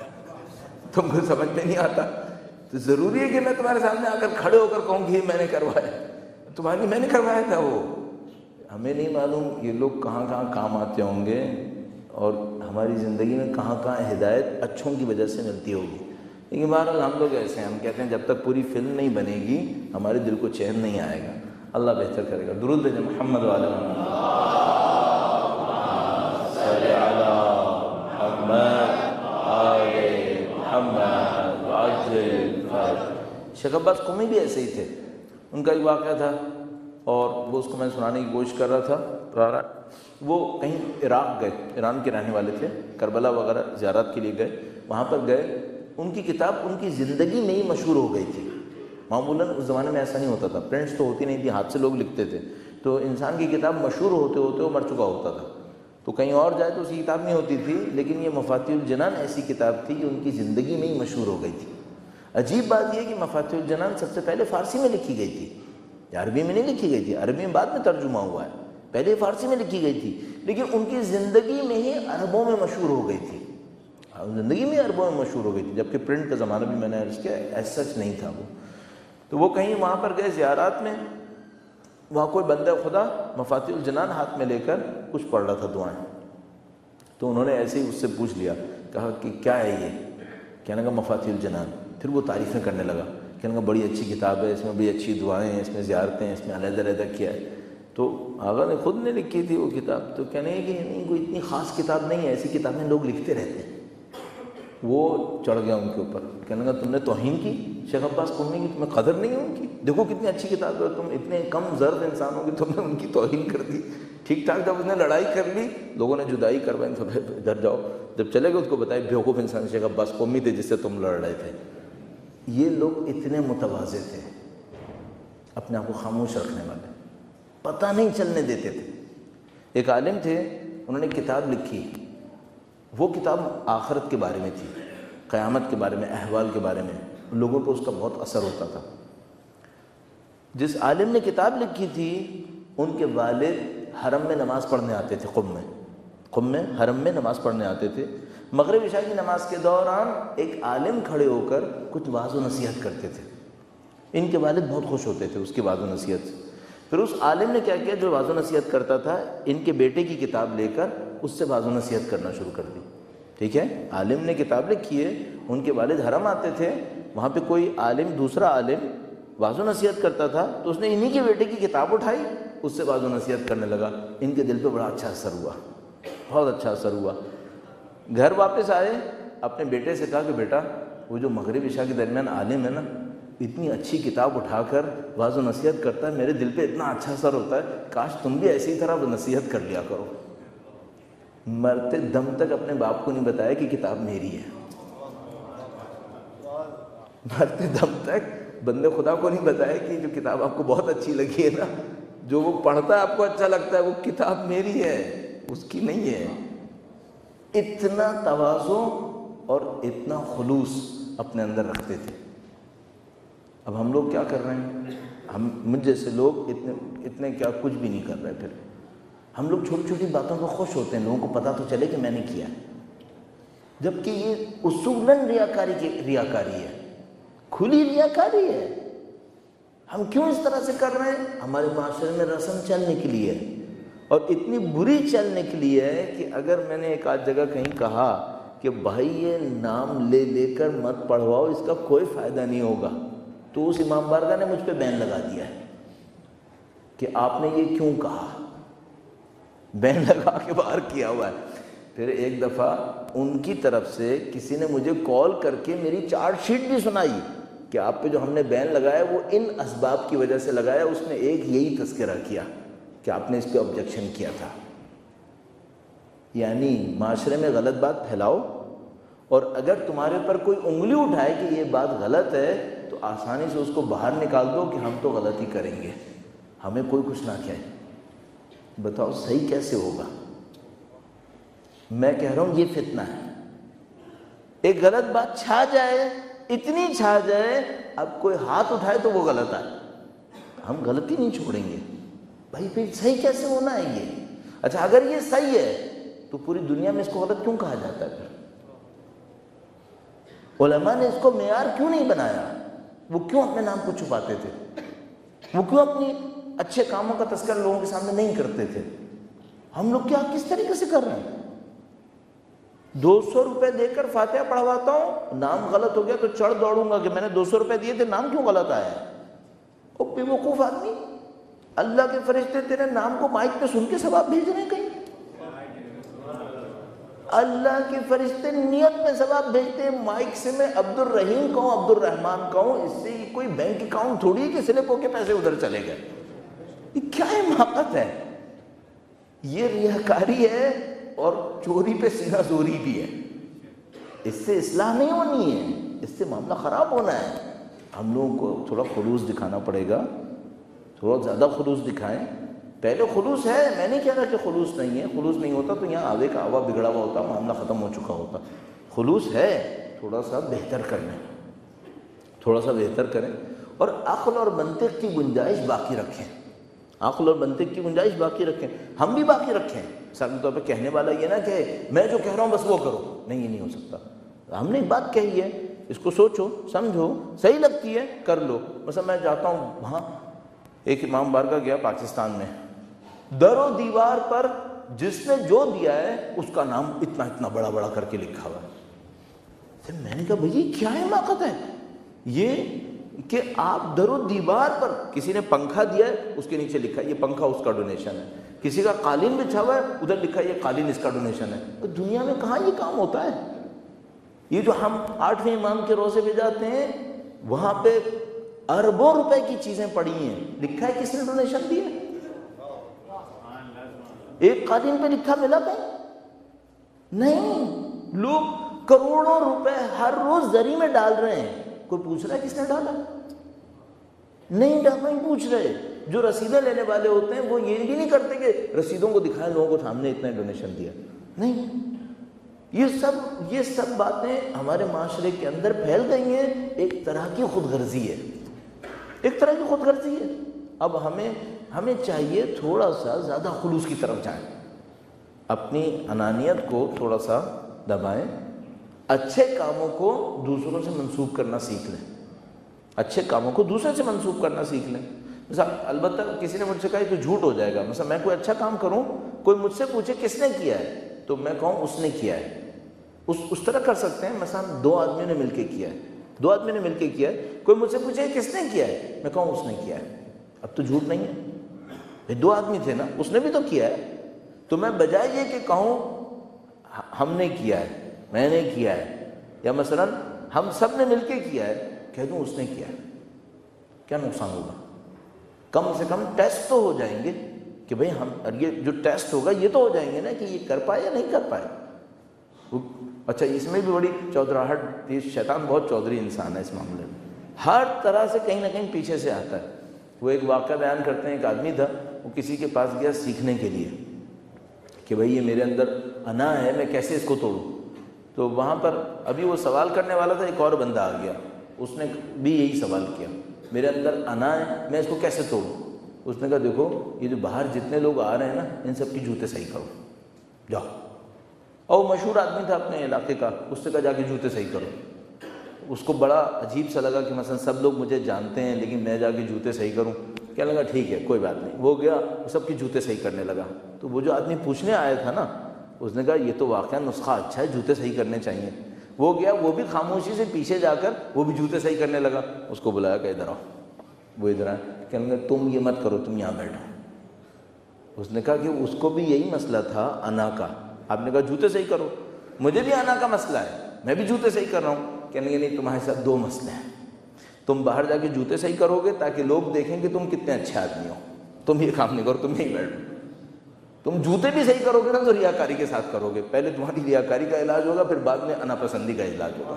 S2: تم کو سمجھ میں نہیں آتا؟ تو ضروری ہے کہ میں تمہارے سامنے آ کر کھڑے ہو کر کہوں کہ میں نے کروایا، تمہاری میں نے کروایا تھا وہ۔ ہمیں نہیں معلوم یہ لوگ کہاں کہاں کام آتے ہوں گے اور ہماری زندگی میں کہاں کہاں ہدایت اچھوں کی وجہ سے ملتی ہوگی۔ لیکن بہرحال ہم لوگ ایسے ہیں، ہم کہتے ہیں جب تک پوری فلم نہیں بنے گی ہمارے دل کو چین نہیں آئے گا۔ اللہ بہتر کرے گا۔ درود بھیجیں محمد والے صلی علی محمد آل محمد وعجل۔ شیخ عباس قمی بھی ایسے ہی تھے، ان کا ایک واقعہ تھا اور وہ اس کو میں سنانے کی کوشش کر رہا تھا۔ وہ کہیں عراق گئے، ایران کے رہنے والے تھے، کربلا وغیرہ زیارت کے لیے گئے، وہاں پر گئے، ان کی کتاب ان کی زندگی میں ہی مشہور ہو گئی تھی۔ معمولاً اس زمانے میں ایسا نہیں ہوتا تھا، پرنٹس تو ہوتی نہیں تھی، ہاتھ سے لوگ لکھتے تھے، تو انسان کی کتاب مشہور ہوتے ہوتے وہ مر چکا ہوتا تھا، تو کہیں اور جائے تو اس کی کتاب نہیں ہوتی تھی، لیکن یہ مفاتیح الجنان ایسی کتاب تھی کہ ان کی زندگی میں ہی مشہور ہو گئی تھی۔ عجیب بات یہ ہے کہ مفاتیح الجنان سب سے پہلے فارسی میں لکھی گئی تھی، عربی میں نہیں لکھی گئی تھی، عربی میں بعد میں ترجمہ ہوا ہے، پہلے فارسی میں لکھی گئی تھی لیکن ان کی زندگی میں ہی عربوں میں مشہور ہو گئی تھی، زندگی میں عربوں میں مشہور ہو گئی تھی، جبکہ پرنٹ کا زمانہ بھی میں نے عرض کیا ایسا سچ نہیں تھا وہ۔ تو وہ کہیں وہاں پر گئے زیارات میں، وہاں کوئی بندہ خدا مفاتیح الجنان ہاتھ میں لے کر کچھ پڑھ رہا تھا دعائیں، تو انہوں نے ایسے ہی اس سے پوچھ لیا، کہا کہ کیا ہے یہ؟ کہنے لگا مفاتیح الجنان۔ پھر وہ تعریفیں کرنے لگا، کہنے لگا بڑی اچھی کتاب ہے، اس میں بڑی اچھی دعائیں ہیں، اس میں زیارتیں ہیں، اس میں علیحدہ علیحدہ کیا ہے۔ تو آغا نے خود نے لکھی تھی وہ کتاب، تو کہنے کہ نہیں کوئی اتنی خاص کتاب نہیں ہے، ایسی کتابیں لوگ لکھتے رہتے ہیں۔ وہ چڑھ گیا ان کے اوپر، کہنے لگا تم نے توہین کی شیخ عباس قمی کی، تمہیں قدر نہیں ہے ان کی، دیکھو کتنی اچھی کتاب ہے، تم اتنے کم ظرف انسان ہو کہ تم نے ان کی توہین کر دی۔ ٹھیک ٹھاک جب اس نے لڑائی کر لی، لوگوں نے جدائی کروائی، تو ادھر جاؤ، جب چلے گئے اس کو بتایا بیوقوف انسان شیخ عباس قمی تھے جس سے تم لڑ رہے تھے۔ یہ لوگ اتنے متواضع تھے، اپنے آپ کو خاموش رکھنے والے، پتہ نہیں چلنے دیتے تھے۔ ایک عالم تھے، انہوں نے کتاب لکھی، وہ کتاب آخرت کے بارے میں تھی، قیامت کے بارے میں، احوال کے بارے میں، لوگوں پہ اس کا بہت اثر ہوتا تھا۔ جس عالم نے کتاب لکھی تھی ان کے والد حرم میں نماز پڑھنے آتے تھے، قم میں قم میں حرم میں نماز پڑھنے آتے تھے۔ مغرب عشاء کی نماز کے دوران ایک عالم کھڑے ہو کر کچھ واعظ و نصیحت کرتے تھے، ان کے والد بہت خوش ہوتے تھے اس کی واعظ و نصیحت سے۔ پھر اس عالم نے کیا کیا، جو واعظ و نصیحت کرتا تھا ان کے بیٹے کی کتاب لے کر اس سے واعظ و نصیحت کرنا شروع کر دی۔ ٹھیک ہے، عالم نے کتاب لکھی ہے، ان کے والد حرم آتے تھے، وہاں پہ کوئی عالم دوسرا عالم واعظ و نصیحت کرتا تھا، تو اس نے انہی کے بیٹے کی کتاب اٹھائی، اس سے واعظ و نصیحت کرنے لگا۔ ان کے دل پہ بڑا اچھا اثر ہوا، بہت اچھا اثر ہوا۔ گھر واپس آئے، اپنے بیٹے سے کہا کہ بیٹا وہ جو مغرب عشاء کے درمیان عالم ہے نا، اتنی اچھی کتاب اٹھا کر واعظ و نصیحت کرتا ہے، میرے دل پہ اتنا اچھا اثر ہوتا ہے، کاش تم بھی ایسی طرح نصیحت کر لیا کرو۔ مرتے دم تک اپنے باپ کو نہیں بتایا کہ کتاب میری ہے، مرتے دم تک بندے خدا کو نہیں بتایا کہ جو کتاب آپ کو بہت اچھی لگی ہے نا، جو وہ پڑھتا ہے آپ کو اچھا لگتا ہے، وہ کتاب میری ہے، اس کی نہیں ہے۔ اتنا تواضع اور اتنا خلوص اپنے اندر رکھتے تھے۔ اب ہم لوگ کیا کر رہے ہیں؟ ہم مجھ جیسے لوگ اتنے اتنے کیا کچھ بھی نہیں کر رہے۔ پھر ہم لوگ چھوٹی چھوٹی باتوں کو خوش ہوتے ہیں، لوگوں کو پتہ تو چلے کہ میں نے کیا، جبکہ یہ اصولاً ریاکاری کی ریاکاری ہے، کھلی ریاکاری ہے۔ ہم کیوں اس طرح سے کر رہے ہیں؟ ہمارے معاشرے میں رسم چلنے کے لیے، اور اتنی بری چلنے کے لیے ہے کہ اگر میں نے ایک آدھ جگہ کہیں کہا کہ بھائی یہ نام لے لے کر مت پڑھواؤ، اس کا کوئی فائدہ نہیں ہوگا، تو اس امام بارگاہ نے مجھ پہ بین لگا دیا ہے کہ آپ نے یہ کیوں کہا، بین لگا کے باہر کیا ہوا ہے۔ پھر ایک دفعہ ان کی طرف سے کسی نے مجھے کال کر کے میری چارج شیٹ بھی سنائی کہ آپ پہ جو ہم نے بین لگایا وہ ان اسباب کی وجہ سے لگایا، اس نے ایک یہی تذکرہ کیا کہ آپ نے اس پہ آبجیکشن کیا تھا۔ یعنی معاشرے میں غلط بات پھیلاؤ، اور اگر تمہارے پر کوئی انگلی اٹھائے کہ یہ بات غلط ہے تو آسانی سے اس کو باہر نکال دو کہ ہم تو غلطی کریں گے، ہمیں کوئی کچھ نہ کہے۔ بتاؤ صحیح کیسے ہوگا؟ میں کہہ رہا ہوں یہ فتنہ ہے۔ ایک غلط بات چھا جائے، اتنی چھا جائے، اب کوئی ہاتھ اٹھائے تو وہ غلط آئے، ہم غلطی نہیں چھوڑیں گے۔ بھائی پھر صحیح کیسے ہونا ہے یہ؟ اچھا اگر یہ صحیح ہے تو پوری دنیا میں اس کو غلط کیوں کہا جاتا ہے؟ پھر علماء نے اس کو معیار کیوں نہیں بنایا؟ وہ کیوں اپنے نام کو چھپاتے تھے؟ وہ کیوں اپنی اچھے کاموں کا تذکرہ لوگوں کے سامنے نہیں کرتے تھے؟ ہم لوگ کیا کس طریقے سے کر رہے ہیں؟ دو سو روپے دے کر فاتحہ پڑھواتا ہوں، نام غلط ہو گیا تو چڑھ دوڑوں گا کہ میں نے دو سو روپے دیے تھے، نام کیوں غلط آیا ہے؟ وہ بے وقوف آدمی، اللہ کے فرشتے تیرے نام کو مائک پہ سن کے ثواب بھیج رہے ہیں کہیں؟ اللہ کے فرشتے نیت میں ثواب بھیجتے ہیں، مائک سے میں عبد الرحیم کہوں، عبد الرحمان کہوں، اس سے کوئی بینک اکاؤنٹ تھوڑی ہے کہ سلپ ہو کے پیسے ادھر چلے گئے۔ یہ کیا حماقت ہے؟ یہ ریاکاری ہے اور چوری پہ سینہ زوری بھی ہے۔ اس سے اصلاح نہیں ہونی ہے، اس سے معاملہ خراب ہونا ہے۔ ہم لوگوں کو تھوڑا خلوص دکھانا پڑے گا، تھوڑا زیادہ خلوص دکھائیں۔ پہلے خلوص ہے، میں نہیں کہہ رہا کہ خلوص نہیں ہے، خلوص نہیں ہوتا تو یہاں آگے کا آوا بگڑا ہوا ہوتا، معاملہ ختم ہو چکا ہوتا۔ خلوص ہے، تھوڑا سا بہتر کرنا، تھوڑا سا بہتر کریں، اور عقل اور منطق کی گنجائش باقی رکھیں۔ عقل اور منطق کی گنجائش باقی رکھیں، ہم بھی باقی رکھیں۔ مثال کے طور پہ کہنے والا یہ نہ کہ میں جو کہہ رہا ہوں بس وہ کرو، نہیں، یہ نہیں ہو سکتا۔ ہم نے ایک بات کہی ہے، اس کو سوچو سمجھو، صحیح لگتی ہے کر لو۔ مثلا میں جاتا ہوں وہاں، ایک امام بارگاہ گیا پاکستان میں، در و دیوار پر جس نے جو دیا ہے اس کا نام اتنا اتنا بڑا بڑا کر کے لکھا ہوا ہے۔ میں نے کہا بھائی یہ کیا حماقت ہے یہ کہ آپ در و دیوار پر، کسی نے پنکھا دیا ہے اس کے نیچے لکھا ہے یہ پنکھا اس کا ڈونیشن ہے، کسی کا قالین بچھا ہوا ہے ادھر لکھا ہے یہ قالین اس کا ڈونیشن ہے۔ تو دنیا میں کہاں یہ کام ہوتا ہے؟ یہ جو ہم آٹھویں امام کے روزے پہ جاتے ہیں وہاں پہ اربوں روپے کی چیزیں پڑی ہیں، لکھا ہے کس نے ڈونیشن دیا؟ ایک قالین پہ لکھا ملا کہیں؟ نہیں، لوگ کروڑوں روپے ہر روز زری میں ڈال رہے ہیں، کوئی پوچھ رہا ہے کس نے ڈالا؟ نہیں ڈالا، نہیں پوچھ رہے۔ جو رسیدیں لینے والے ہوتے ہیں وہ یہ بھی نہیں کرتے کہ رسیدوں کو دکھائیں لوگوں کو سامنے اتنا ڈونیشن دیا، نہیں۔ یہ سب یہ سب باتیں ہمارے معاشرے کے اندر پھیل گئی ہیں، ایک طرح کی خود غرضی ہے، ایک طرح کی خود غرضی ہے۔ اب ہمیں ہمیں چاہیے تھوڑا سا زیادہ خلوص کی طرف جائیں، اپنی انانیت کو تھوڑا سا دبائیں، اچھے کاموں کو دوسروں سے منسوب کرنا سیکھ لیں، اچھے کاموں کو دوسرے سے منسوب کرنا سیکھ لیں۔ مثلا البتہ کسی نے مجھ سے کہا تو جھوٹ ہو جائے گا، مثلا میں کوئی اچھا کام کروں، کوئی مجھ سے پوچھے کس نے کیا ہے تو میں کہوں اس نے کیا ہے، اس اس طرح کر سکتے ہیں۔ مثلا دو آدمیوں نے مل کے کیا ہے، دو آدمی نے مل کے کیا ہے، کوئی مجھ سے پوچھے کس نے کیا ہے میں کہوں اس نے کیا ہے، اب تو جھوٹ نہیں ہے، دو آدمی تھے نا، اس نے بھی تو کیا ہے۔ تو میں بجائے یہ کہ کہوں ہم نے کیا ہے، میں نے کیا ہے، یا مثلا ہم سب نے مل کے کیا ہے، کہہ دوں اس نے کیا ہے، کیا نقصان ہوگا؟ کم سے کم ٹیسٹ تو ہو جائیں گے کہ بھئی ہم، یہ جو ٹیسٹ ہوگا یہ تو ہو جائیں گے نا کہ یہ کر پائے یا نہیں کر پائے۔ اچھا اس میں بھی بڑی چودراہٹ، یہ شیطان بہت چودھری انسان ہے اس معاملے میں، ہر طرح سے کہیں نہ کہیں پیچھے سے آتا ہے۔ وہ ایک واقعہ بیان کرتے ہیں، ایک آدمی تھا وہ کسی کے پاس گیا سیکھنے کے لیے کہ بھئی یہ میرے اندر انا ہے، میں کیسے اس کو توڑوں۔ تو وہاں پر ابھی وہ سوال کرنے والا تھا، ایک اور بندہ آ گیا، اس نے بھی یہی سوال کیا، میرے اندر انا ہے، میں اس کو کیسے توڑوں؟ اس نے کہا دیکھو یہ جو باہر جتنے لوگ آ رہے ہیں نا ان سب کی جوتے صحیح کرو، جاؤ۔ اور مشہور آدمی تھا اپنے علاقے کا، اس نے کہا جا کے جوتے صحیح کرو۔ اس کو بڑا عجیب سا لگا کہ مثلا سب لوگ مجھے جانتے ہیں لیکن میں جا کے جوتے صحیح کروں، کیا لگا ٹھیک ہے کوئی بات نہیں۔ وہ گیا سب کی جوتے صحیح کرنے لگا، تو وہ جو آدمی پوچھنے آیا تھا نا اس نے کہا یہ تو واقعا نسخہ اچھا ہے، جوتے صحیح کرنے چاہیے۔ وہ گیا، وہ بھی خاموشی سے پیچھے جا کر وہ بھی جوتے صحیح کرنے لگا۔ اس کو بلایا کہ ادھر آؤ، وہ ادھر آئے، کہنے لگا تم یہ مت کرو، تم یہاں بیٹھو۔ اس نے کہا کہ اس کو بھی یہی مسئلہ تھا انا کا، آپ نے کہا جوتے صحیح کرو، مجھے بھی انا کا مسئلہ ہے، میں بھی جوتے صحیح کر رہا ہوں۔ کہنے لگے نہیں تمہارے ساتھ دو مسئلے ہیں، تم باہر جا کے جوتے صحیح کرو گے تاکہ لوگ دیکھیں کہ تم کتنے اچھے آدمی ہو، تم یہ کام نہیں کرو، تم یہیں بیٹھو۔ تم جوتے بھی صحیح کرو گے نا تو ریاکاری کے ساتھ کرو گے، پہلے تمہاری ریاکاری کا علاج ہوگا پھر بعد میں انا پسندی کا علاج ہوگا۔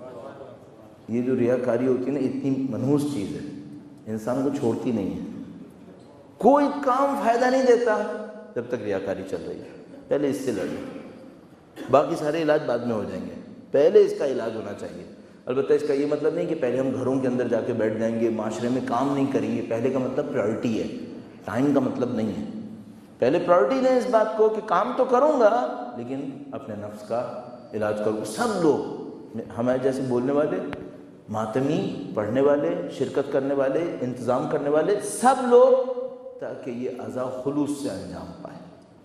S2: یہ جو ریاکاری ہوتی ہے نا اتنی منحوس چیز ہے، انسان کو چھوڑتی نہیں ہے، کوئی کام فائدہ نہیں دیتا جب تک ریاکاری چل رہی ہے۔ پہلے اس سے لڑیں، باقی سارے علاج بعد میں ہو جائیں گے، پہلے اس کا علاج ہونا چاہیے۔ البتہ اس کا یہ مطلب نہیں کہ پہلے ہم گھروں کے اندر جا کے بیٹھ جائیں گے، معاشرے میں کام نہیں کریں گے، پہلے کا مطلب پرائورٹی ہے، ٹائم کا مطلب نہیں ہے۔ پہلے پرائورٹی دیں اس بات کو کہ کام تو کروں گا لیکن اپنے نفس کا علاج کروں۔ سب لوگ ہمارے جیسے بولنے والے، ماتمی، پڑھنے والے، شرکت کرنے والے، انتظام کرنے والے، سب لوگ، تاکہ یہ عزا خلوص سے انجام پائے۔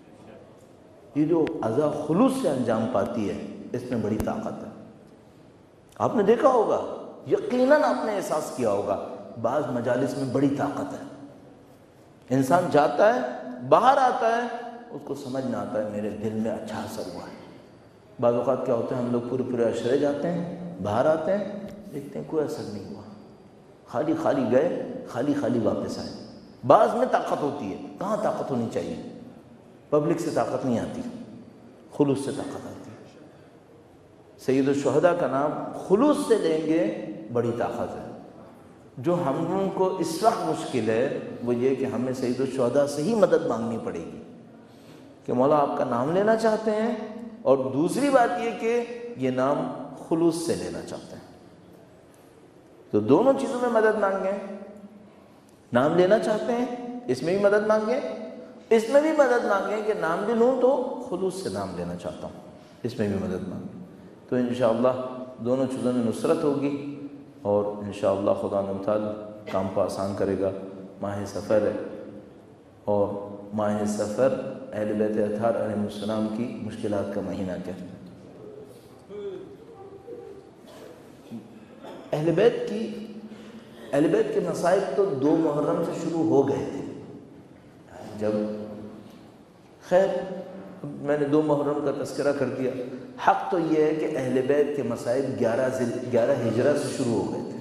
S2: یہ جو عزا خلوص سے انجام پاتی ہے اس میں بڑی طاقت ہے۔ آپ نے دیکھا ہوگا، یقیناً آپ نے احساس کیا ہوگا، بعض مجالس میں بڑی طاقت ہے، انسان جاتا ہے باہر آتا ہے اس کو سمجھ نہ آتا ہے میرے دل میں اچھا اثر ہوا ہے۔ بعض اوقات کیا ہوتا ہے ہم لوگ پورے پورے عشرے جاتے ہیں، باہر آتے ہیں دیکھتے ہیں کوئی اثر نہیں ہوا، خالی خالی گئے، خالی خالی واپس آئے۔ بعض میں طاقت ہوتی ہے، کہاں طاقت ہونی چاہیے؟ پبلک سے طاقت نہیں آتی، خلوص سے طاقت آتی ہے۔ سید الشہداء کا نام خلوص سے لیں گے بڑی طاقت ہے۔ جو ہم کو اس وقت مشکل ہے وہ یہ کہ ہمیں سید الشہداء سے ہی مدد مانگنی پڑے گی کہ مولا آپ کا نام لینا چاہتے ہیں، اور دوسری بات یہ کہ یہ نام خلوص سے لینا چاہتے ہیں، تو دونوں چیزوں میں مدد مانگیں۔ نام لینا چاہتے ہیں، اس میں بھی مدد مانگیں، اس میں بھی مدد مانگیں کہ نام بھی لوں تو خلوص سے نام لینا چاہتا ہوں، اس میں بھی مدد مانگیں، تو انشاءاللہ دونوں چیزوں میں نصرت ہوگی اور انشاءاللہ خدا و تعالی کام کو آسان کرے گا۔ ماہ سفر ہے اور ماہ سفر اہل بیت اطہار علیہ السلام کی مشکلات کا مہینہ کہتے ہیں۔ اہل بیت کی اہل بیت کے مصائب تو دو محرم سے شروع ہو گئے تھے، جب خیر میں نے دو محرم کا تذکرہ کر دیا۔ حق تو یہ ہے کہ اہل بیت کے مصائب گیارہ گیارہ ہجرہ سے شروع ہو گئے تھے۔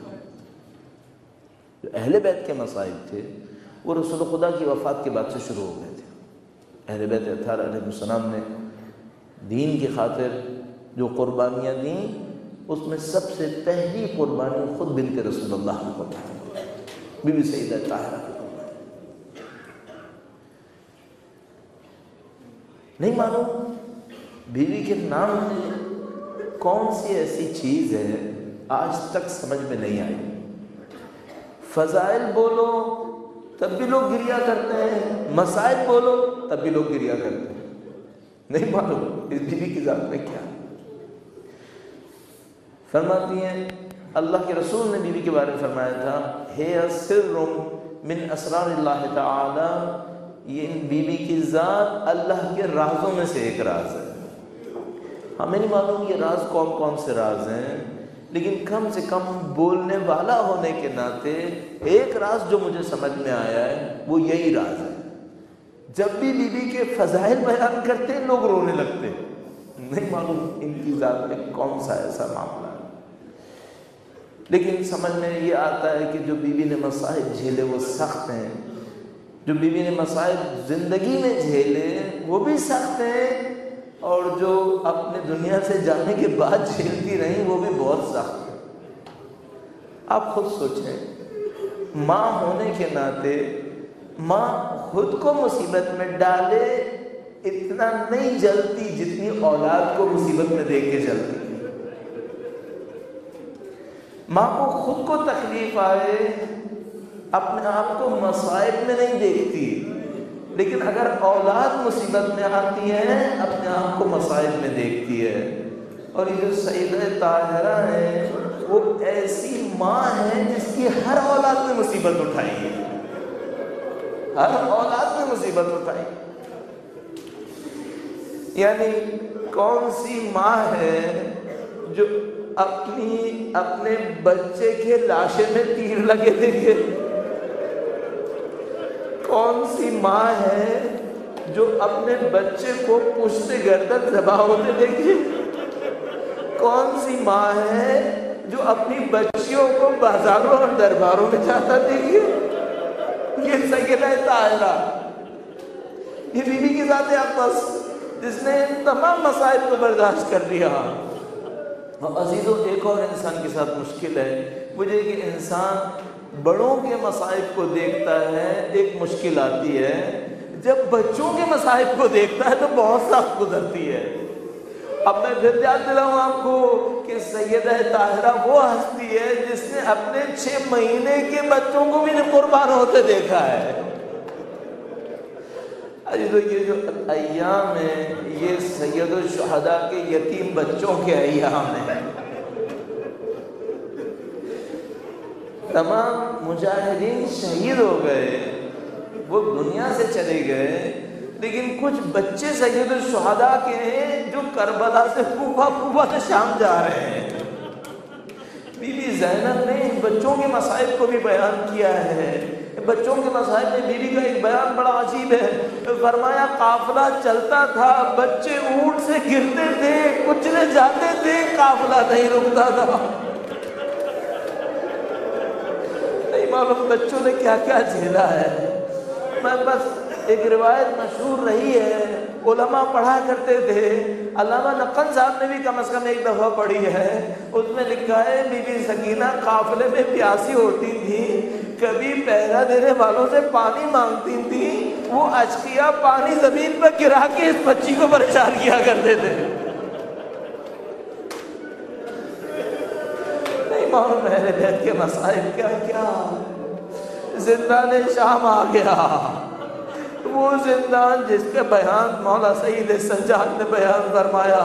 S2: جو اہل بیت کے مصائب تھے وہ رسول خدا کی وفات کے بعد سے شروع ہو گئے تھے۔ اہل بیت اطہار علیہ السلام نے دین کی خاطر جو قربانیاں دیں، اس میں سب سے پہلی قربانی خود بنت رسول اللہ کی قربانی، بی بی سیدہ طاہرہ کی قربانی۔ نہیں معلوم بیوی کے نام میں کون سی ایسی چیز ہے آج تک سمجھ میں نہیں آئی۔ فضائل بولو تب بھی لوگ گریا کرتے ہیں، مسائل بولو تب بھی لوگ گریا کرتے ہیں، نہیں معلوم اس بیوی کی ذات میں کیا۔ فرماتی ہیں اللہ کے رسول نے بیوی کے بارے میں فرمایا تھا، ہے سر من اسرار اللہ تعالی، یہ بیوی کی ذات اللہ کے رازوں میں سے ایک راز ہے۔ ہمیں نہیں معلوم یہ راز کون کون سے راز ہیں، لیکن کم سے کم بولنے والا ہونے کے ناطے ایک راز جو مجھے سمجھ میں آیا ہے وہ یہی راز ہے۔ جب بھی بیوی کے فضائل بیان کرتے ہیں لوگ رونے لگتے ہیں، نہیں معلوم ان کی ذات میں کون سا ایسا معاملہ ہے۔ لیکن سمجھ میں یہ آتا ہے کہ جو بیوی نے مصائب جھیلے وہ سخت ہیں، جو بیوی نے مصائب زندگی میں جھیلے وہ بھی سخت ہیں، اور جو اپنے دنیا سے جانے کے بعد جھیلتی رہیں وہ بھی بہت سخت ہیں۔ آپ خود سوچیں، ماں ہونے کے ناطے ماں خود کو مصیبت میں ڈالے اتنا نہیں جلتی جتنی اولاد کو مصیبت میں دیکھ کے جلتی۔ ماں کو خود کو تکلیف آئے اپنے آپ کو مصائب میں نہیں دیکھتی، لیکن اگر اولاد مصیبت میں آتی ہے اپنے آپ کو مصائب میں دیکھتی ہے۔ اور یہ جو سیدہ طاہرہ ہے وہ ایسی ماں ہے جس کی ہر اولاد میں مصیبت اٹھائی ہے، ہر اولاد میں مصیبت اٹھائی۔ یعنی کون سی ماں ہے جو اپنی اپنے بچے کے لاشے میں تیر لگے دیکھے؟ کون سی ماں ہے جو اپنے بچے کو پشت گردن ذبح ہوتے دیکھے؟ کون سی ماں ہے جو اپنی بچیوں کو بازاروں اور درباروں میں جاتا دیکھے؟ یہ سیدہ طاہرہ، یہ بیوی کی ذات اقدس جس نے ان تمام مصائب کو برداشت کر لیا۔ عزیزوں ایک اور انسان کے ساتھ مشکل ہے، مجھے کہ انسان بڑوں کے مصائب کو دیکھتا ہے ایک مشکل آتی ہے، جب بچوں کے مصائب کو دیکھتا ہے تو بہت سخت گزرتی ہے۔ اب میں پھر یاد دلاؤں آپ کو کہ سیدہ طاہرہ وہ ہستی ہے جس نے اپنے چھ مہینے کے بچوں کو بھی قربان ہوتے دیکھا ہے۔ عزیزو یہ جو ایام ہیں یہ سید الشہداء کے یتیم بچوں کے ایام ہیں۔ تمام مجاہدین شہید ہو گئے، وہ دنیا سے چلے گئے، لیکن کچھ بچے سید الشہداء کے ہیں جو کربلا سے کوفہ، کوفہ سے شام جا رہے ہیں۔ بی بی زینب نے ان بچوں کے مصائب کو بھی بیان کیا ہے۔ بچوں کے مصائب میں بیوی کا ایک بیان بڑا عجیب ہے، فرمایا قافلہ چلتا تھا، بچے اونٹ سے گرتے تھے، کچلے جاتے تھے، قافلہ نہیں رکتا تھا۔ نہیں معلوم بچوں نے کیا کیا جھیلا ہے۔ میں بس ایک روایت مشہور رہی ہے، علماء پڑھا کرتے تھے، علامہ نقن صاحب نے بھی کم از کم ایک دفعہ پڑھی ہے، اس میں لکھا ہے بی بی سکینہ قافلے میں پیاسی ہوتی تھی، کبھی پہرا دینے والوں سے پانی مانگتی تھی، وہ اشقیا پانی زمین پر گرا کے اس بچی کو پریشان کیا کرتے تھے۔ نہیں معلوم اہل بیت کے مصائب کیا کیا۔ زندان شام آ گیا، وہ زندان جس کے بیان مولا سید سجاد نے بیان فرمایا.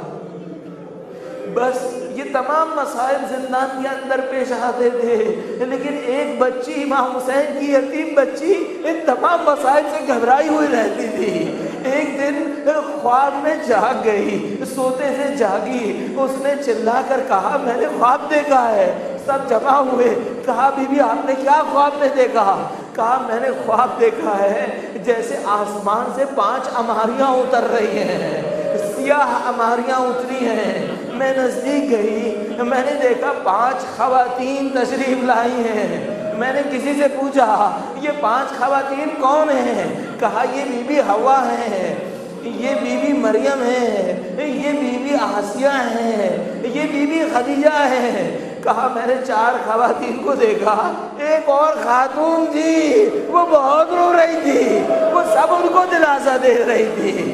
S2: بس یہ تمام مسائل زندان کے اندر پیش آتے تھے، لیکن ایک بچی امام حسین کی یتیم بچی ان تمام مسائل سے گھبرائی ہوئی رہتی تھی. ایک دن خواب میں جاگ گئی، سوتے سے جاگی، اس نے چلا کر کہا میں نے خواب دیکھا ہے. سب جمع ہوئے، کہا بی بی آپ نے کیا خواب میں دیکھا؟ کہا میں نے خواب دیکھا ہے جیسے آسمان سے پانچ اماریاں اتر رہی ہیں، سیاہ اماریاں اتری ہیں. میں نزدیک گئی، میں نے دیکھا پانچ خواتین تشریف لائی ہیں. میں نے کسی سے پوچھا یہ پانچ خواتین کون ہیں؟ کہا یہ بی بی حوا ہیں، یہ بی بی مریم ہے، یہ بی بی آسیہ ہے، یہ بی بی خدیجہ ہے. کہا میں نے چار خواتین کو دیکھا، ایک اور خاتون تھی وہ بہت رو رہی تھی، وہ سب ان کو دلاسا دے رہی تھی.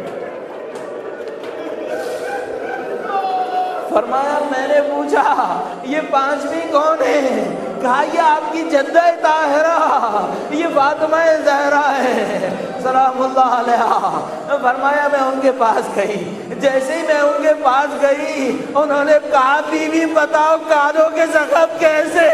S2: فرمایا میں نے پوچھا یہ پانچویں کون ہے؟ کہا یہ آپ کی جدہ طاہرہ، یہ فاطمہ زہرا ہے سلام اللہ علیہا. فرمایا میں ان کے پاس گئی، جیسے ہی میں ان کے پاس گئی انہوں نے کہا بی بی بتاؤ کانوں کے زخم کیسے؟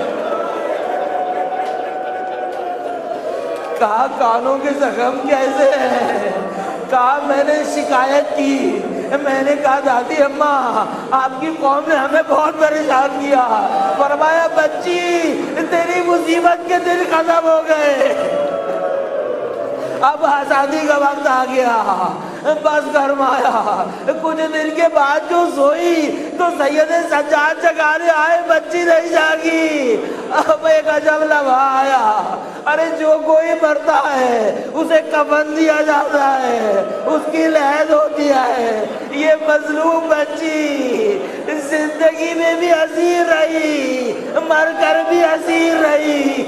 S2: کہا کانوں کے زخم کیسے ہیں؟ کہا میں نے شکایت کی، میں نے کہا دادی اماں آپ کی قوم نے ہمیں بہت پریشان کیا. فرمایا بچی تیری مصیبت کے دن ختم ہو گئے، اب آزادی کا وقت آ گیا. بس گرمایا. کچھ دن کے بعد جو سوئی تو سید سجاد جگانے آئے، بچی نہیں جاگی. اب ایک عجب لمحہ آیا، ارے جو کوئی مرتا ہے اسے کفن دیا جاتا ہے، اس کی لحد ہوتی ہے. یہ مظلوم بچی زندگی میں بھی اسیر رہی، مر کر بھی اسیر رہی.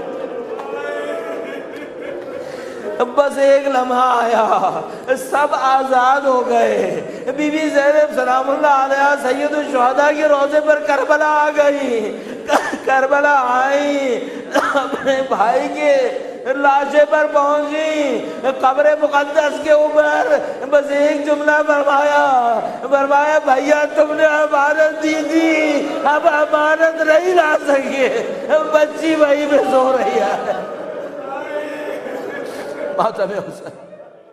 S2: بس ایک لمحہ آیا، سب آزاد ہو گئے. بی بی زینب سلام اللہ علیہا سید الشہداء کے روضے پر کربلا آ گئی. کربلا آئی، اپنے بھائی کے لاشے پر پہنچی، قبر مقدس کے اوپر بس ایک جملہ فرمایا، فرمایا بھیا تم نے امانت دی تھی، اب امانت نہیں لا سکے. بچی وہیں پہ سو رہی ہے. ماتم حسین